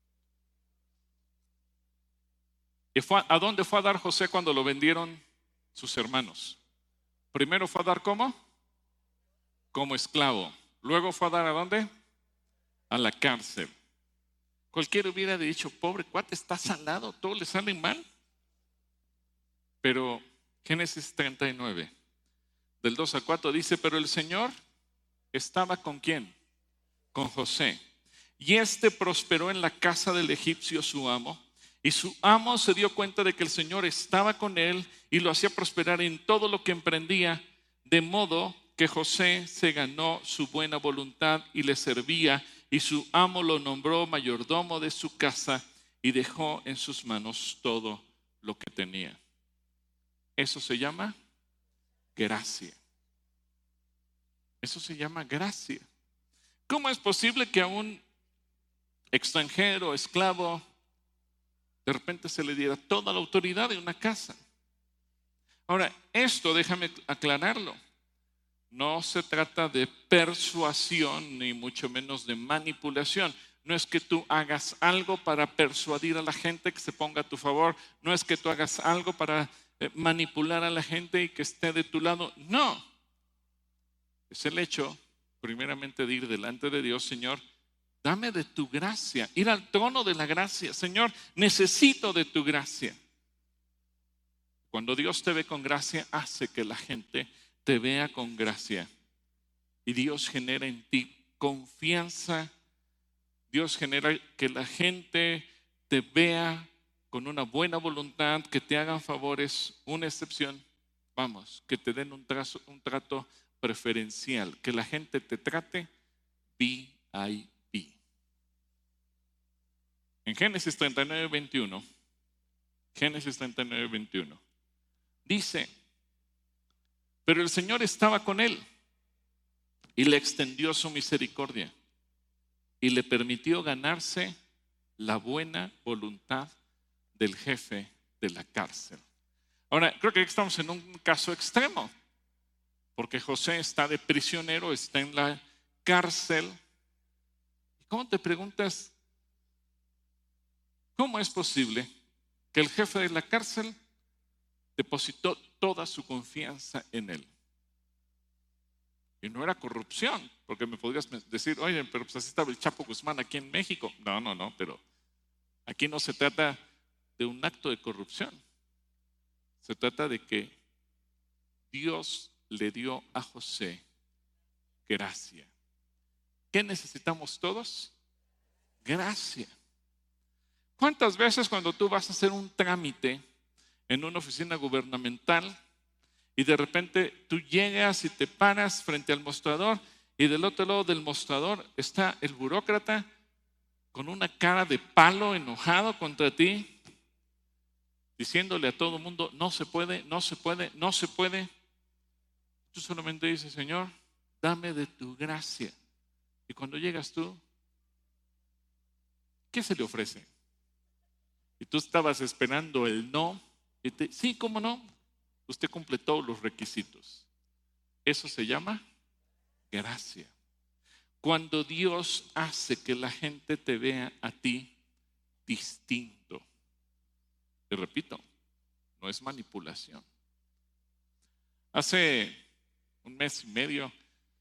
¿A dónde fue a dar José cuando lo vendieron sus hermanos? Primero fue a dar ¿cómo? Como esclavo. Luego fue a dar ¿a dónde? A la cárcel. Cualquiera hubiera dicho: pobre cuate, está salado, todo le sale mal. Pero Génesis 39, del 2 al 4 dice, pero el Señor estaba ¿con quién? Con José. Y éste prosperó en la casa del egipcio su amo. Y su amo se dio cuenta de que el Señor estaba con él y lo hacía prosperar en todo lo que emprendía, de modo que José se ganó su buena voluntad y le servía, y su amo lo nombró mayordomo de su casa y dejó en sus manos todo lo que tenía. Eso se llama gracia. Eso se llama gracia. ¿Cómo es posible que a un extranjero, esclavo, de repente se le diera toda la autoridad de una casa? Ahora, esto déjame aclararlo. No se trata de persuasión, ni mucho menos de manipulación. No es que tú hagas algo para persuadir a la gente que se ponga a tu favor. No es que tú hagas algo para manipular a la gente y que esté de tu lado. No. Es el hecho, primeramente, de ir delante de Dios. Señor, dame de tu gracia. Ir al trono de la gracia. Señor, necesito de tu gracia. Cuando Dios te ve con gracia, hace que la gente te vea con gracia. Y Dios genera en ti confianza. Dios genera que la gente te vea con una buena voluntad, que te hagan favores, una excepción. Vamos, que te den un trato preferencial, que la gente te trate VIP. En Génesis 39, 21, Génesis 39, 21, dice, pero el Señor estaba con él y le extendió su misericordia y le permitió ganarse la buena voluntad del jefe de la cárcel. Ahora, creo que estamos en un caso extremo, porque José está de prisionero, está en la cárcel. ¿Cómo te preguntas, cómo es posible que el jefe de la cárcel depositó toda su confianza en él? Y no era corrupción, porque me podrías decir, oye, pero pues así estaba el Chapo Guzmán aquí en México. No, pero aquí no se trata de un acto de corrupción. Se trata de que Dios le dio a José gracia. ¿Qué necesitamos todos? Gracia. ¿Cuántas veces cuando tú vas a hacer un trámite en una oficina gubernamental y de repente tú llegas y te paras frente al mostrador y del otro lado del mostrador está el burócrata con una cara de palo, enojado contra ti, diciéndole a todo el mundo, no se puede, no se puede, no se puede? Tú solamente dices, Señor, dame de tu gracia. Y cuando llegas tú, ¿qué se le ofrece? Y tú estabas esperando el no. Sí, ¿cómo no? Usted cumple todos los requisitos. Eso se llama gracia. Cuando Dios hace que la gente te vea a ti distinto. Te repito, no es manipulación. Hace un mes y medio,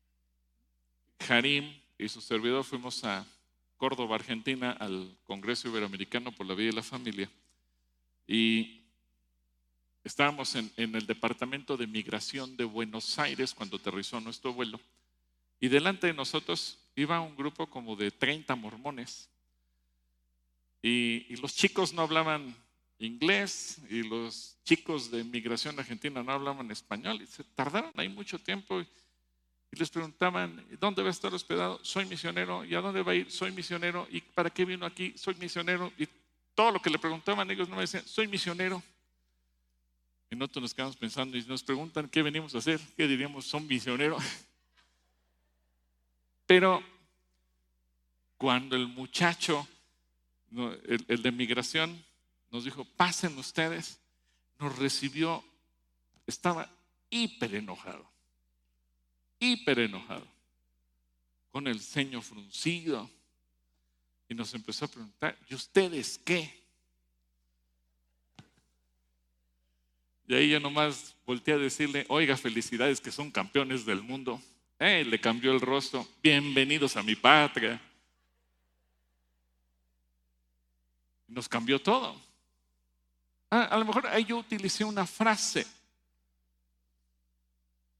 Harim y su servidor fuimos a Córdoba, Argentina, al Congreso Iberoamericano por la Vida y la Familia. Y estábamos en el Departamento de Migración de Buenos Aires cuando aterrizó nuestro vuelo. Y delante de nosotros iba un grupo como de 30 mormones. Y los chicos no hablaban inglés y los chicos de migración argentina no hablaban español. Y se tardaron ahí mucho tiempo. Y les preguntaban, ¿dónde va a estar hospedado? Soy misionero. ¿Y a dónde va a ir? Soy misionero. ¿Y para qué vino aquí? Soy misionero. Y todo lo que le preguntaban ellos no me decían, soy misionero. Y nosotros nos quedamos pensando y nos preguntan qué venimos a hacer. ¿Qué diríamos? Son misioneros. Pero cuando el muchacho, el de migración, nos dijo, pasen ustedes, nos recibió, estaba hiper enojado, con el ceño fruncido, y nos empezó a preguntar, ¿y ustedes qué? Y ahí yo nomás volteé a decirle, oiga, felicidades que son campeones del mundo. Le cambió el rostro, bienvenidos a mi patria. Nos cambió todo. A lo mejor ahí yo utilicé una frase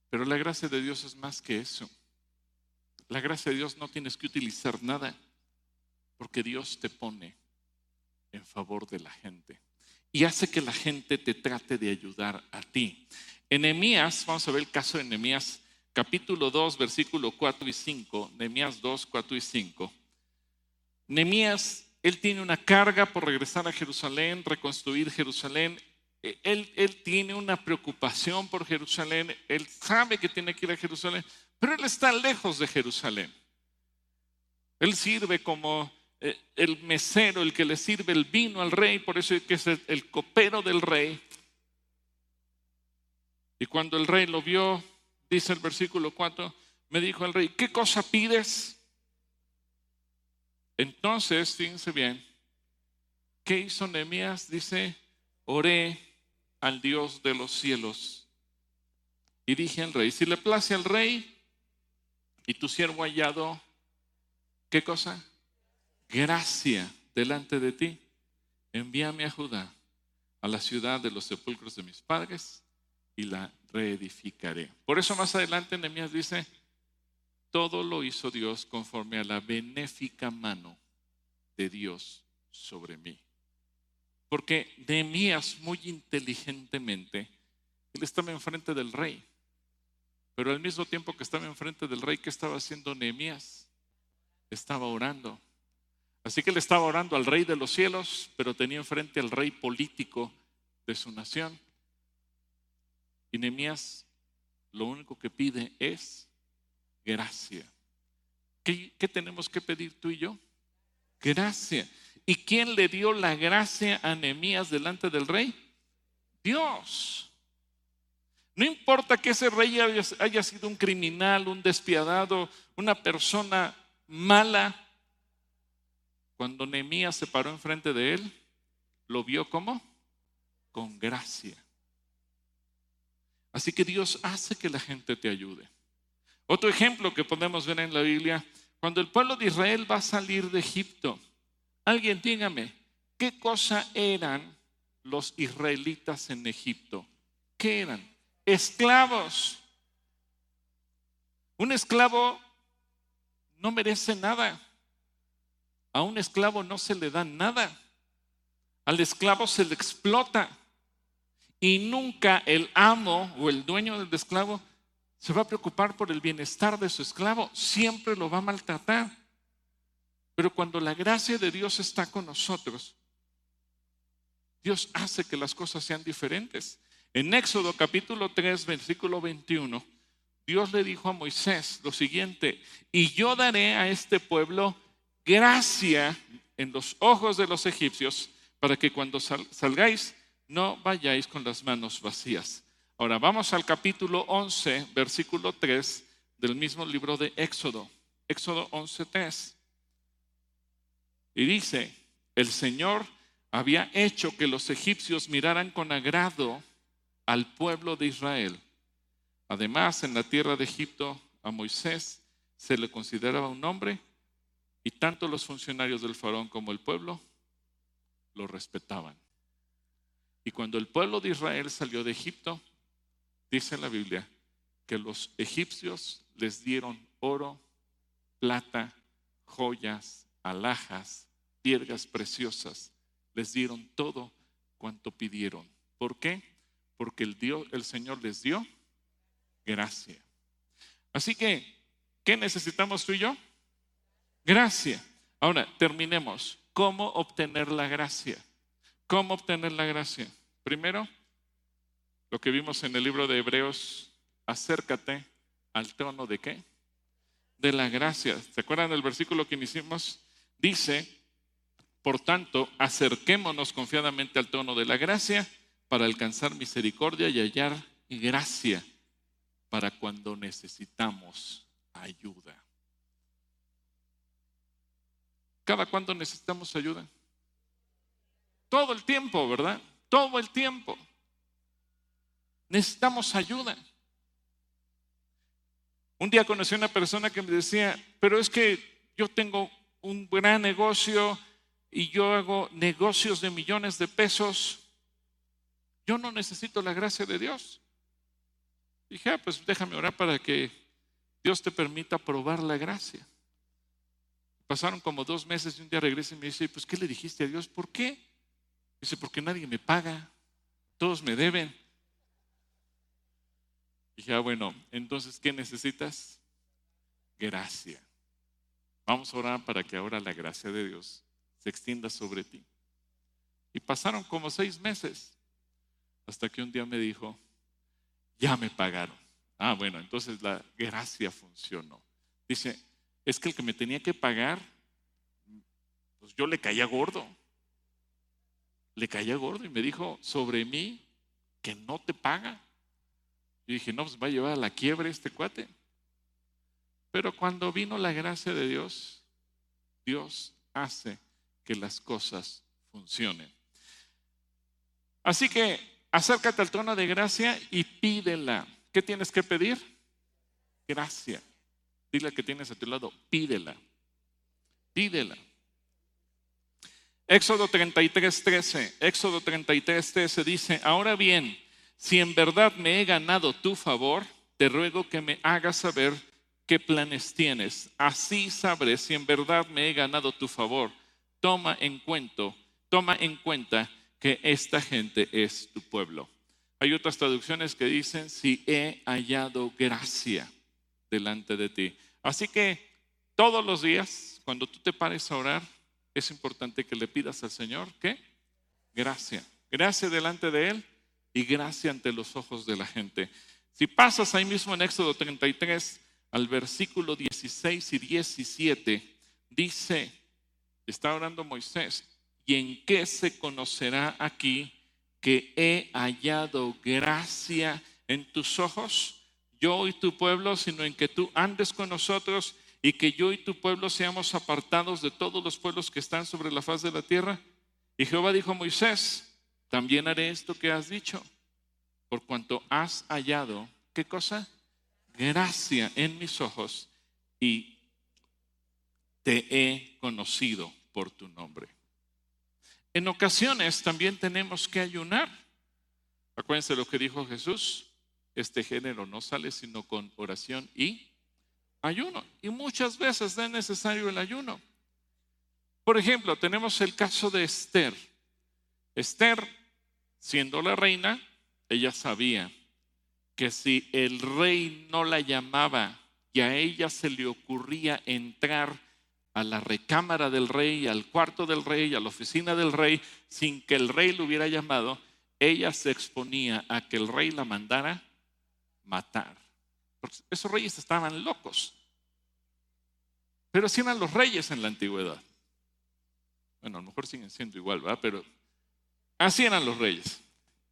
Pero la gracia de Dios es más que eso. La gracia de Dios no tienes que utilizar nada, porque Dios te pone en favor de la gente y hace que la gente te trate de ayudar a ti. En Nehemías, vamos a ver el caso de Nehemías, capítulo 2, versículo 4 y 5. Nehemías 2, 4 y 5. Nehemías, él tiene una carga por regresar a Jerusalén, reconstruir Jerusalén. Él tiene una preocupación por Jerusalén. Él sabe que tiene que ir a Jerusalén, pero él está lejos de Jerusalén. Él sirve como el mesero, el que le sirve el vino al rey, por eso es que es el copero del rey. Y cuando el rey lo vio, dice el versículo 4, me dijo el rey, ¿qué cosa pides? Entonces, fíjense bien, ¿qué hizo Nehemías? Dice, oré al Dios de los cielos y dije al rey, si le place al rey y tu siervo hallado, ¿qué cosa? Gracia delante de ti, envíame a Judá, a la ciudad de los sepulcros de mis padres, y la reedificaré. Por eso más adelante Nehemías dice, todo lo hizo Dios conforme a la benéfica mano de Dios sobre mí. Porque Nehemías muy inteligentemente, él estaba enfrente del rey, pero al mismo tiempo que estaba enfrente del rey, ¿qué estaba haciendo Nehemías? Estaba orando. Así que él estaba orando al rey de los cielos, pero tenía enfrente al rey político de su nación. Y Nehemías lo único que pide es gracia. ¿Qué tenemos que pedir tú y yo? Gracia. ¿Y quién le dio la gracia a Nehemías delante del rey? Dios. No importa que ese rey haya sido un criminal, un despiadado, una persona mala. Cuando Nehemías se paró enfrente de él, lo vio como con gracia. Así que Dios hace que la gente te ayude. Otro ejemplo que podemos ver en la Biblia, cuando el pueblo de Israel va a salir de Egipto, alguien dígame, ¿qué cosa eran los israelitas en Egipto? ¿Qué eran? Esclavos. Un esclavo no merece nada. A un esclavo no se le da nada. Al esclavo se le explota. Y nunca el amo o el dueño del esclavo se va a preocupar por el bienestar de su esclavo. Siempre lo va a maltratar. Pero cuando la gracia de Dios está con nosotros, Dios hace que las cosas sean diferentes. En Éxodo capítulo 3, versículo 21, Dios le dijo a Moisés lo siguiente: y yo daré a este pueblo gracia en los ojos de los egipcios, para que cuando salgáis no vayáis con las manos vacías. Ahora vamos al capítulo 11, versículo 3 del mismo libro de Éxodo. Éxodo 11, 3. Y dice, el Señor había hecho que los egipcios miraran con agrado al pueblo de Israel. Además, en la tierra de Egipto a Moisés se le consideraba un hombre, y tanto los funcionarios del faraón como el pueblo lo respetaban. Y cuando el pueblo de Israel salió de Egipto, dice la Biblia que los egipcios les dieron oro, plata, joyas, alhajas, piedras preciosas. Les dieron todo cuanto pidieron. ¿Por qué? Porque el Señor les dio gracia. Así que, ¿qué necesitamos tú y yo? Gracia. Ahora, terminemos. ¿Cómo obtener la gracia? ¿Cómo obtener la gracia? Primero, lo que vimos en el libro de Hebreos, acércate al trono ¿de qué? De la gracia. ¿Se acuerdan del versículo que iniciamos? Dice, por tanto, acerquémonos confiadamente al trono de la gracia para alcanzar misericordia y hallar gracia para cuando necesitamos ayuda. ¿Cada cuándo necesitamos ayuda? Todo el tiempo, ¿verdad? Todo el tiempo. Necesitamos ayuda. Un día conocí a una persona que me decía, pero es que yo tengo un gran negocio y yo hago negocios de millones de pesos. Yo no necesito la gracia de Dios. Dije, pues déjame orar para que Dios te permita probar la gracia. Pasaron como 2 meses y un día regresa y me dice, pues ¿qué le dijiste a Dios? ¿Por qué? Dice, porque nadie me paga, todos me deben. Dije, bueno, entonces ¿qué necesitas? Gracia. Vamos a orar para que ahora la gracia de Dios se extienda sobre ti. Y pasaron como 6 meses hasta que un día me dijo, ya me pagaron. Bueno, entonces la gracia funcionó. Dice, es que el que me tenía que pagar, pues yo le caía gordo. Le caía gordo y me dijo sobre mí que no te paga. Y dije, no, pues va a llevar a la quiebra este cuate. Pero cuando vino la gracia de Dios, Dios hace que las cosas funcionen. Así que acércate al trono de gracia y pídela. ¿Qué tienes que pedir? Gracia. Dile al que tienes a tu lado, pídela. Pídela. Éxodo 33:13. Éxodo 33:13 dice, ahora bien, si en verdad me he ganado tu favor, te ruego que me hagas saber qué planes tienes. Así sabré si en verdad me he ganado tu favor. Toma en cuenta que esta gente es tu pueblo. Hay otras traducciones que dicen, si he hallado gracia delante de ti. Así que todos los días, cuando tú te pares a orar, es importante que le pidas al Señor, ¿qué? Gracia. Gracia delante de Él y gracia ante los ojos de la gente. Si pasas ahí mismo en Éxodo 33 al versículo 16 y 17, dice, está orando Moisés, ¿y en qué se conocerá aquí que he hallado gracia en tus ojos? Yo y tu pueblo, sino en que tú andes con nosotros y que yo y tu pueblo seamos apartados de todos los pueblos que están sobre la faz de la tierra. Y Jehová dijo a Moisés, también haré esto que has dicho, por cuanto has hallado, ¿qué cosa? Gracia en mis ojos y te he conocido por tu nombre. En ocasiones también tenemos que ayunar. Acuérdense lo que dijo Jesús, este género no sale sino con oración y ayuno. Y muchas veces es necesario el ayuno. Por ejemplo, tenemos el caso de Esther. Esther, siendo la reina, ella sabía que si el rey no la llamaba y a ella se le ocurría entrar a la recámara del rey, al cuarto del rey, a la oficina del rey, sin que el rey lo hubiera llamado, ella se exponía a que el rey la mandara matar. Porque esos reyes estaban locos. Pero así eran los reyes en la antigüedad. Bueno, a lo mejor siguen siendo igual, ¿verdad? Pero así eran los reyes.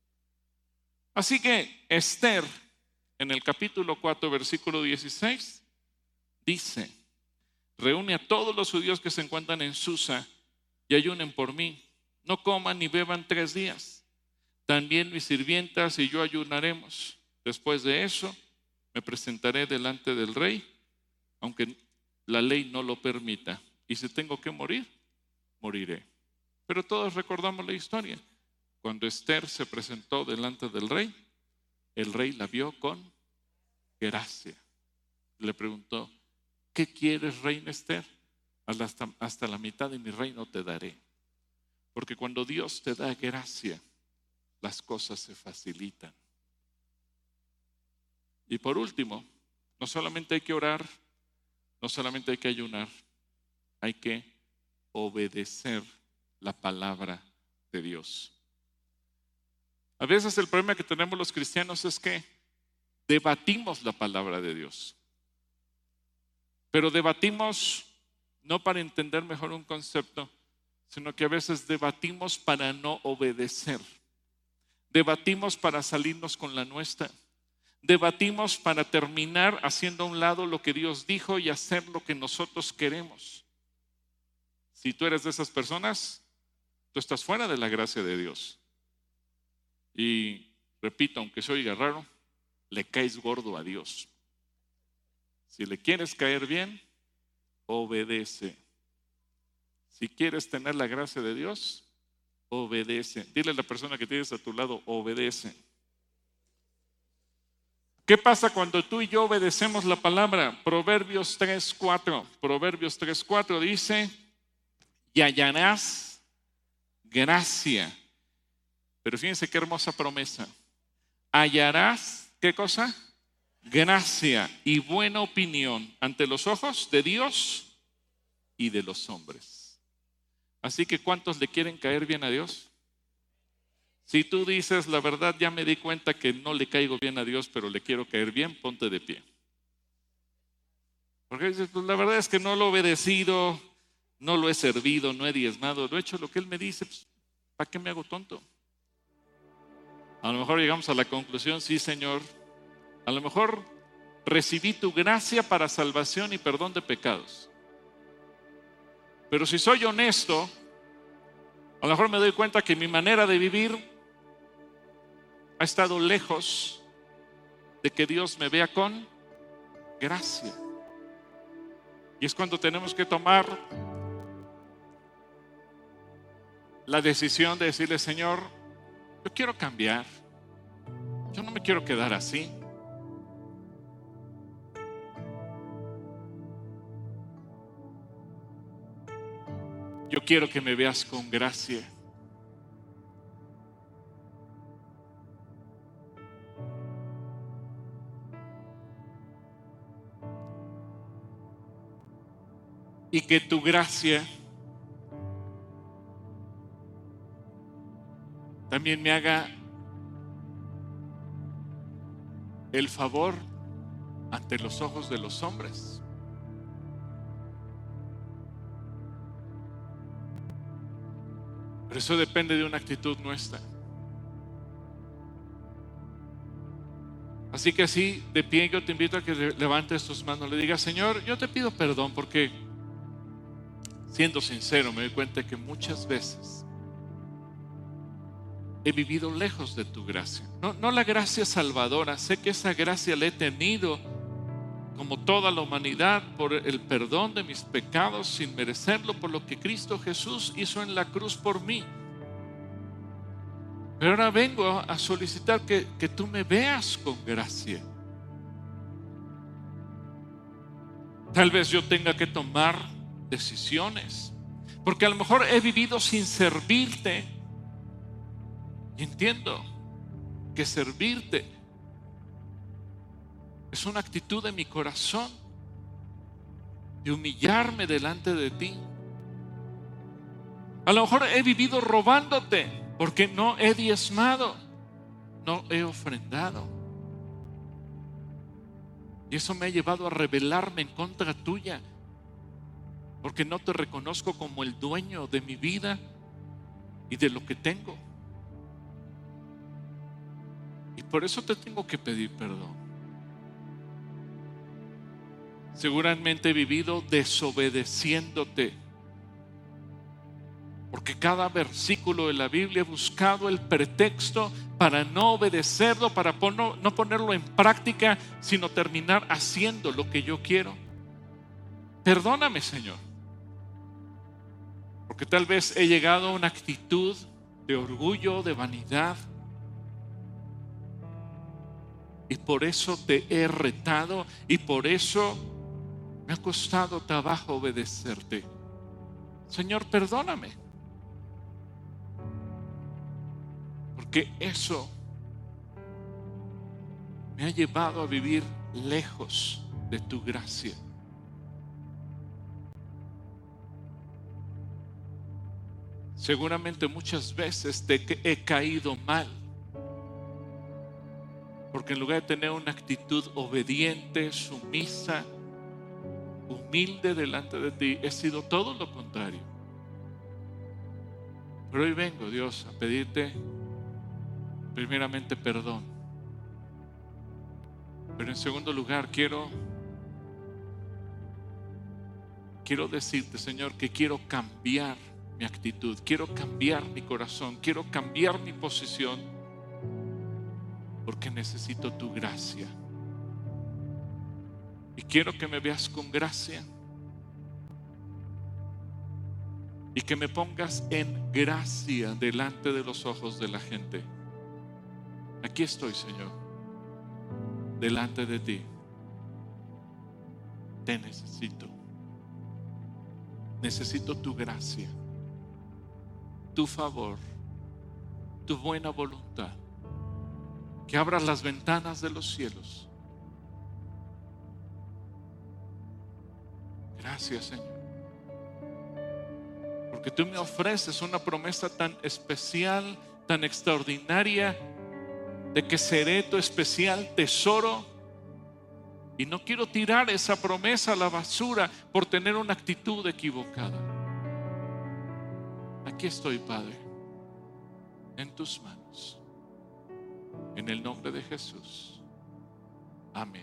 Así que Esther, en el capítulo 4, versículo 16, dice, reúne a todos los judíos que se encuentran en Susa y ayunen por mí. No coman ni beban 3 días. También mis sirvientas y yo ayunaremos. Después de eso, me presentaré delante del rey, aunque la ley no lo permita. Y si tengo que morir, moriré. Pero todos recordamos la historia. Cuando Esther se presentó delante del rey, el rey la vio con gracia. Le preguntó, ¿qué quieres, reina Esther? Hasta la mitad de mi reino te daré. Porque cuando Dios te da gracia, las cosas se facilitan. Y por último, no solamente hay que orar, no solamente hay que ayunar, hay que obedecer la palabra de Dios. A veces el problema que tenemos los cristianos es que debatimos la palabra de Dios. Pero debatimos no para entender mejor un concepto, sino que a veces debatimos para no obedecer. Debatimos para salirnos con la nuestra. Debatimos para terminar haciendo a un lado lo que Dios dijo y hacer lo que nosotros queremos. Si tú eres de esas personas, tú estás fuera de la gracia de Dios. Y repito, aunque se oiga raro, le caes gordo a Dios. Si le quieres caer bien, obedece. Si quieres tener la gracia de Dios, obedece. Dile a la persona que tienes a tu lado, obedece. ¿Qué pasa cuando tú y yo obedecemos la palabra? Proverbios 3:4. Proverbios 3:4 dice: y hallarás gracia. Pero fíjense qué hermosa promesa. Hallarás, ¿qué cosa? Gracia y buena opinión ante los ojos de Dios y de los hombres. Así que ¿cuántos le quieren caer bien a Dios? Si tú dices, la verdad, ya me di cuenta que no le caigo bien a Dios, pero le quiero caer bien, ponte de pie. Porque dices, pues la verdad es que no lo he obedecido, no lo he servido, no he diezmado, no he hecho lo que Él me dice, pues, ¿para qué me hago tonto? A lo mejor llegamos a la conclusión, sí, Señor, a lo mejor recibí tu gracia para salvación y perdón de pecados. Pero si soy honesto, a lo mejor me doy cuenta que mi manera de vivir ha estado lejos de que Dios me vea con gracia. Y es cuando tenemos que tomar la decisión de decirle, Señor, yo quiero cambiar. Yo no me quiero quedar así. Yo quiero que me veas con gracia. Y que tu gracia también me haga el favor ante los ojos de los hombres. Pero eso depende de una actitud nuestra. Así que así, de pie, yo te invito a que levantes tus manos, le digas, Señor, yo te pido perdón porque, siendo sincero, me doy cuenta que muchas veces he vivido lejos de tu gracia. No la gracia salvadora, sé que esa gracia la he tenido como toda la humanidad por el perdón de mis pecados sin merecerlo, por lo que Cristo Jesús hizo en la cruz por mí. Pero ahora vengo a solicitar que tú me veas con gracia. Tal vez yo tenga que tomar decisiones, porque a lo mejor he vivido sin servirte. Y entiendo que servirte es una actitud de mi corazón, de humillarme delante de ti. A lo mejor he vivido robándote, porque no he diezmado, no he ofrendado. Y eso me ha llevado a rebelarme en contra tuya, porque no te reconozco como el dueño de mi vida y de lo que tengo. Y por eso te tengo que pedir perdón. Seguramente he vivido desobedeciéndote, porque cada versículo de la Biblia he buscado el pretexto para no obedecerlo, para no ponerlo en práctica, sino terminar haciendo lo que yo quiero. Perdóname, Señor, porque tal vez he llegado a una actitud de orgullo, de vanidad, y por eso te he retado, y por eso me ha costado trabajo obedecerte. Señor, perdóname, porque eso me ha llevado a vivir lejos de tu gracia. Seguramente muchas veces te he caído mal, porque en lugar de tener una actitud obediente, sumisa, humilde delante de ti, he sido todo lo contrario. Pero hoy vengo, Dios, a pedirte primeramente perdón. Pero en segundo lugar quiero decirte, Señor, que quiero cambiar mi actitud, quiero cambiar mi corazón, quiero cambiar mi posición, porque necesito tu gracia. Y quiero que me veas con gracia y que me pongas en gracia delante de los ojos de la gente. Aquí estoy, Señor. delante de ti. Te necesito. Necesito tu gracia, tu favor, tu buena voluntad. Que abras las ventanas de los cielos. Gracias, Señor, porque tú me ofreces una promesa tan especial, tan extraordinaria, de que seré tu especial tesoro. Y no quiero tirar esa promesa a la basura por tener una actitud equivocada. Aquí estoy, Padre, en tus manos, en el nombre de Jesús. Amén.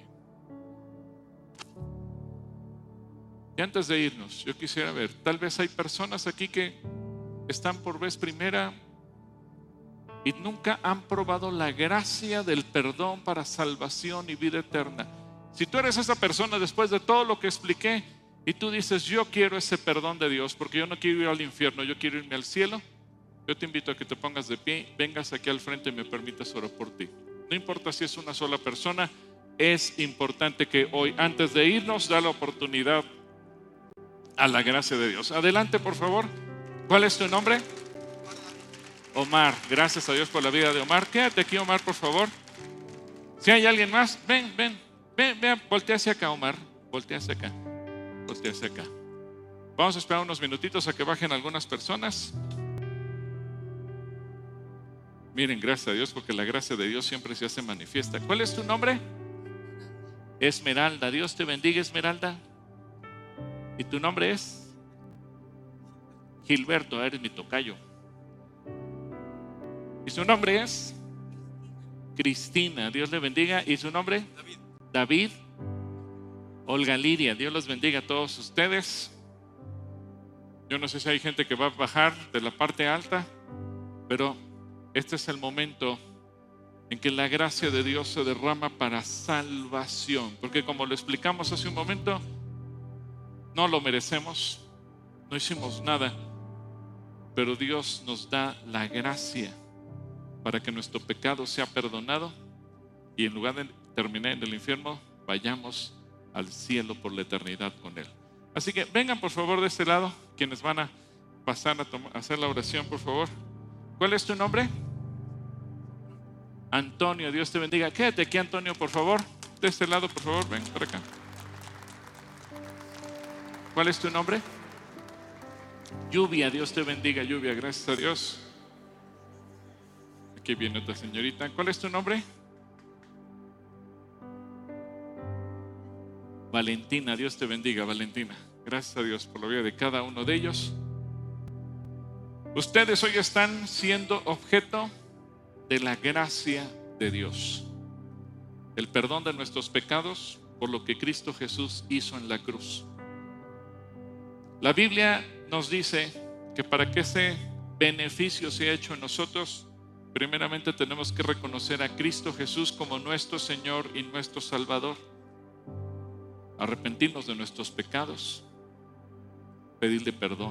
Y antes de irnos, yo quisiera ver, tal vez hay personas aquí que están por vez primera y nunca han probado la gracia del perdón para salvación y vida eterna. Si tú eres esa persona, después de todo lo que expliqué, y tú dices, yo quiero ese perdón de Dios, porque yo no quiero ir al infierno, yo quiero irme al cielo, yo te invito a que te pongas de pie, vengas aquí al frente y me permitas orar por ti. No importa si es una sola persona, es importante que hoy, antes de irnos, da la oportunidad a la gracia de Dios. Adelante, por favor. ¿Cuál es tu nombre? Omar. Gracias a Dios por la vida de Omar. Quédate aquí, Omar, por favor. Si hay alguien más, ven, voltea hacia acá, Omar. Voltea hacia acá. Vamos a esperar unos minutitos a que bajen algunas personas. Miren, gracias a Dios, porque la gracia de Dios siempre se hace manifiesta. ¿Cuál es tu nombre? Esmeralda. Dios te bendiga, Esmeralda. ¿Y tu nombre es? Gilberto. Eres mi tocayo. ¿Y su nombre es? Cristina. Dios le bendiga. ¿Y su nombre? David. Olga Lidia. Dios los bendiga a todos ustedes. Yo no sé si hay gente que va a bajar de la parte alta, pero este es el momento en que la gracia de Dios se derrama para salvación, porque como lo explicamos hace un momento, no lo merecemos, no hicimos nada, pero Dios nos da la gracia para que nuestro pecado sea perdonado y en lugar de terminar en el infierno, vayamos al cielo por la eternidad con Él. Así que vengan por favor de este lado, quienes van a pasar a hacer la oración, por favor. ¿Cuál es tu nombre? Antonio. Dios te bendiga. Quédate aquí, Antonio, por favor. De este lado, por favor, ven por acá. ¿Cuál es tu nombre? Lluvia. Dios te bendiga, Lluvia. Gracias a Dios. Aquí viene otra señorita. ¿Cuál es tu nombre? Valentina. Dios te bendiga, Valentina. Gracias a Dios por la vida de cada uno de ellos. Ustedes hoy están siendo objeto de la gracia de Dios, el perdón de nuestros pecados por lo que Cristo Jesús hizo en la cruz. La Biblia nos dice que para que ese beneficio sea hecho en nosotros, primeramente tenemos que reconocer a Cristo Jesús como nuestro Señor y nuestro Salvador, arrepentirnos de nuestros pecados, pedirle perdón.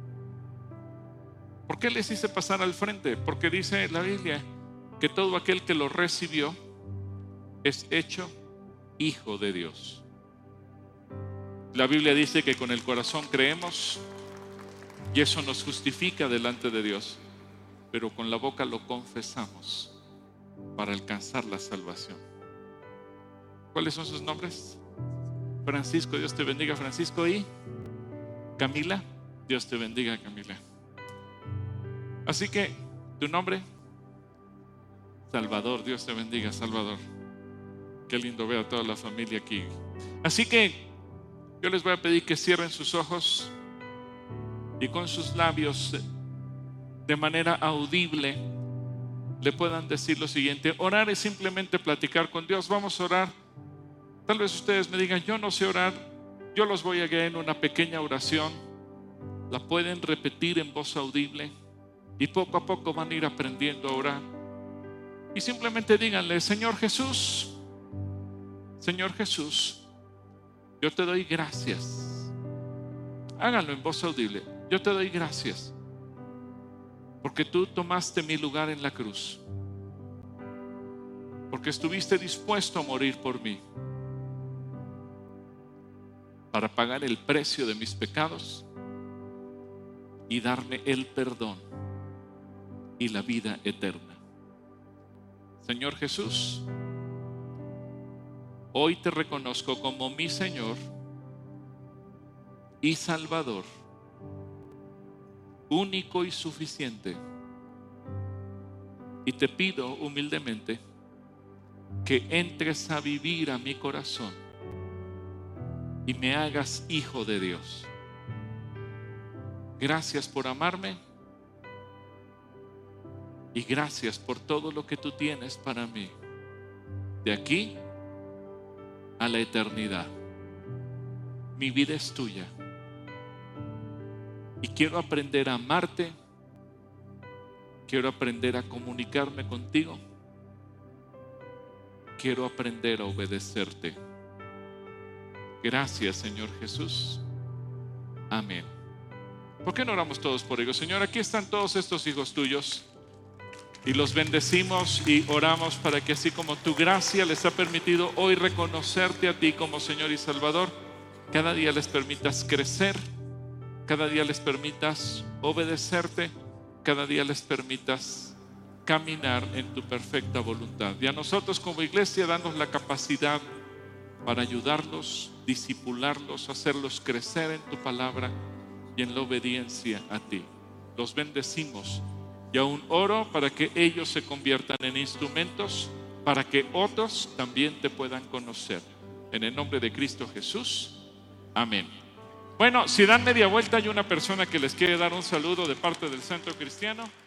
¿Por qué les hice pasar al frente? Porque dice la Biblia que todo aquel que lo recibió es hecho hijo de Dios. La Biblia dice que con el corazón creemos y eso nos justifica delante de Dios, pero con la boca lo confesamos para alcanzar la salvación. ¿Cuáles son sus nombres? Francisco. Dios te bendiga, Francisco. Y Camila. Dios te bendiga, Camila. Así que, ¿tu nombre? Salvador. Dios te bendiga, Salvador. Qué lindo ver a toda la familia aquí. Así que yo les voy a pedir que cierren sus ojos y con sus labios de manera audible le puedan decir lo siguiente. Orar es simplemente platicar con Dios. Vamos a orar. Tal vez ustedes me digan, yo no sé orar. Yo los voy a guiar en una pequeña oración. La pueden repetir en voz audible y poco a poco van a ir aprendiendo a orar. Y simplemente díganle, Señor Jesús, yo te doy gracias. Háganlo en voz audible. Yo te doy gracias porque tú tomaste mi lugar en la cruz. porque estuviste dispuesto a morir por mí, para pagar el precio de mis pecados y darme el perdón y la vida eterna. Señor Jesús, hoy te reconozco como mi Señor y Salvador, único y suficiente. Y te pido humildemente que entres a vivir a mi corazón y me hagas hijo de Dios. Gracias por amarme y gracias por todo lo que tú tienes para mí, de aquí a la eternidad. Mi vida es tuya y quiero aprender a amarte, quiero aprender a comunicarme contigo, quiero aprender a obedecerte. Gracias, Señor Jesús. Amén. ¿Por qué no oramos todos por ellos? Señor, aquí están todos estos hijos tuyos y los bendecimos y oramos para que así como tu gracia les ha permitido hoy reconocerte a ti como Señor y Salvador, cada día les permitas crecer, cada día les permitas obedecerte, cada día les permitas caminar en tu perfecta voluntad. Y a nosotros como iglesia, danos la capacidad para ayudarlos, disipularlos, hacerlos crecer en tu palabra y en la obediencia a ti. Los bendecimos y aún oro para que ellos se conviertan en instrumentos para que otros también te puedan conocer. En el nombre de Cristo Jesús. Amén. Bueno, si dan media vuelta, hay una persona que les quiere dar un saludo de parte del Centro Cristiano.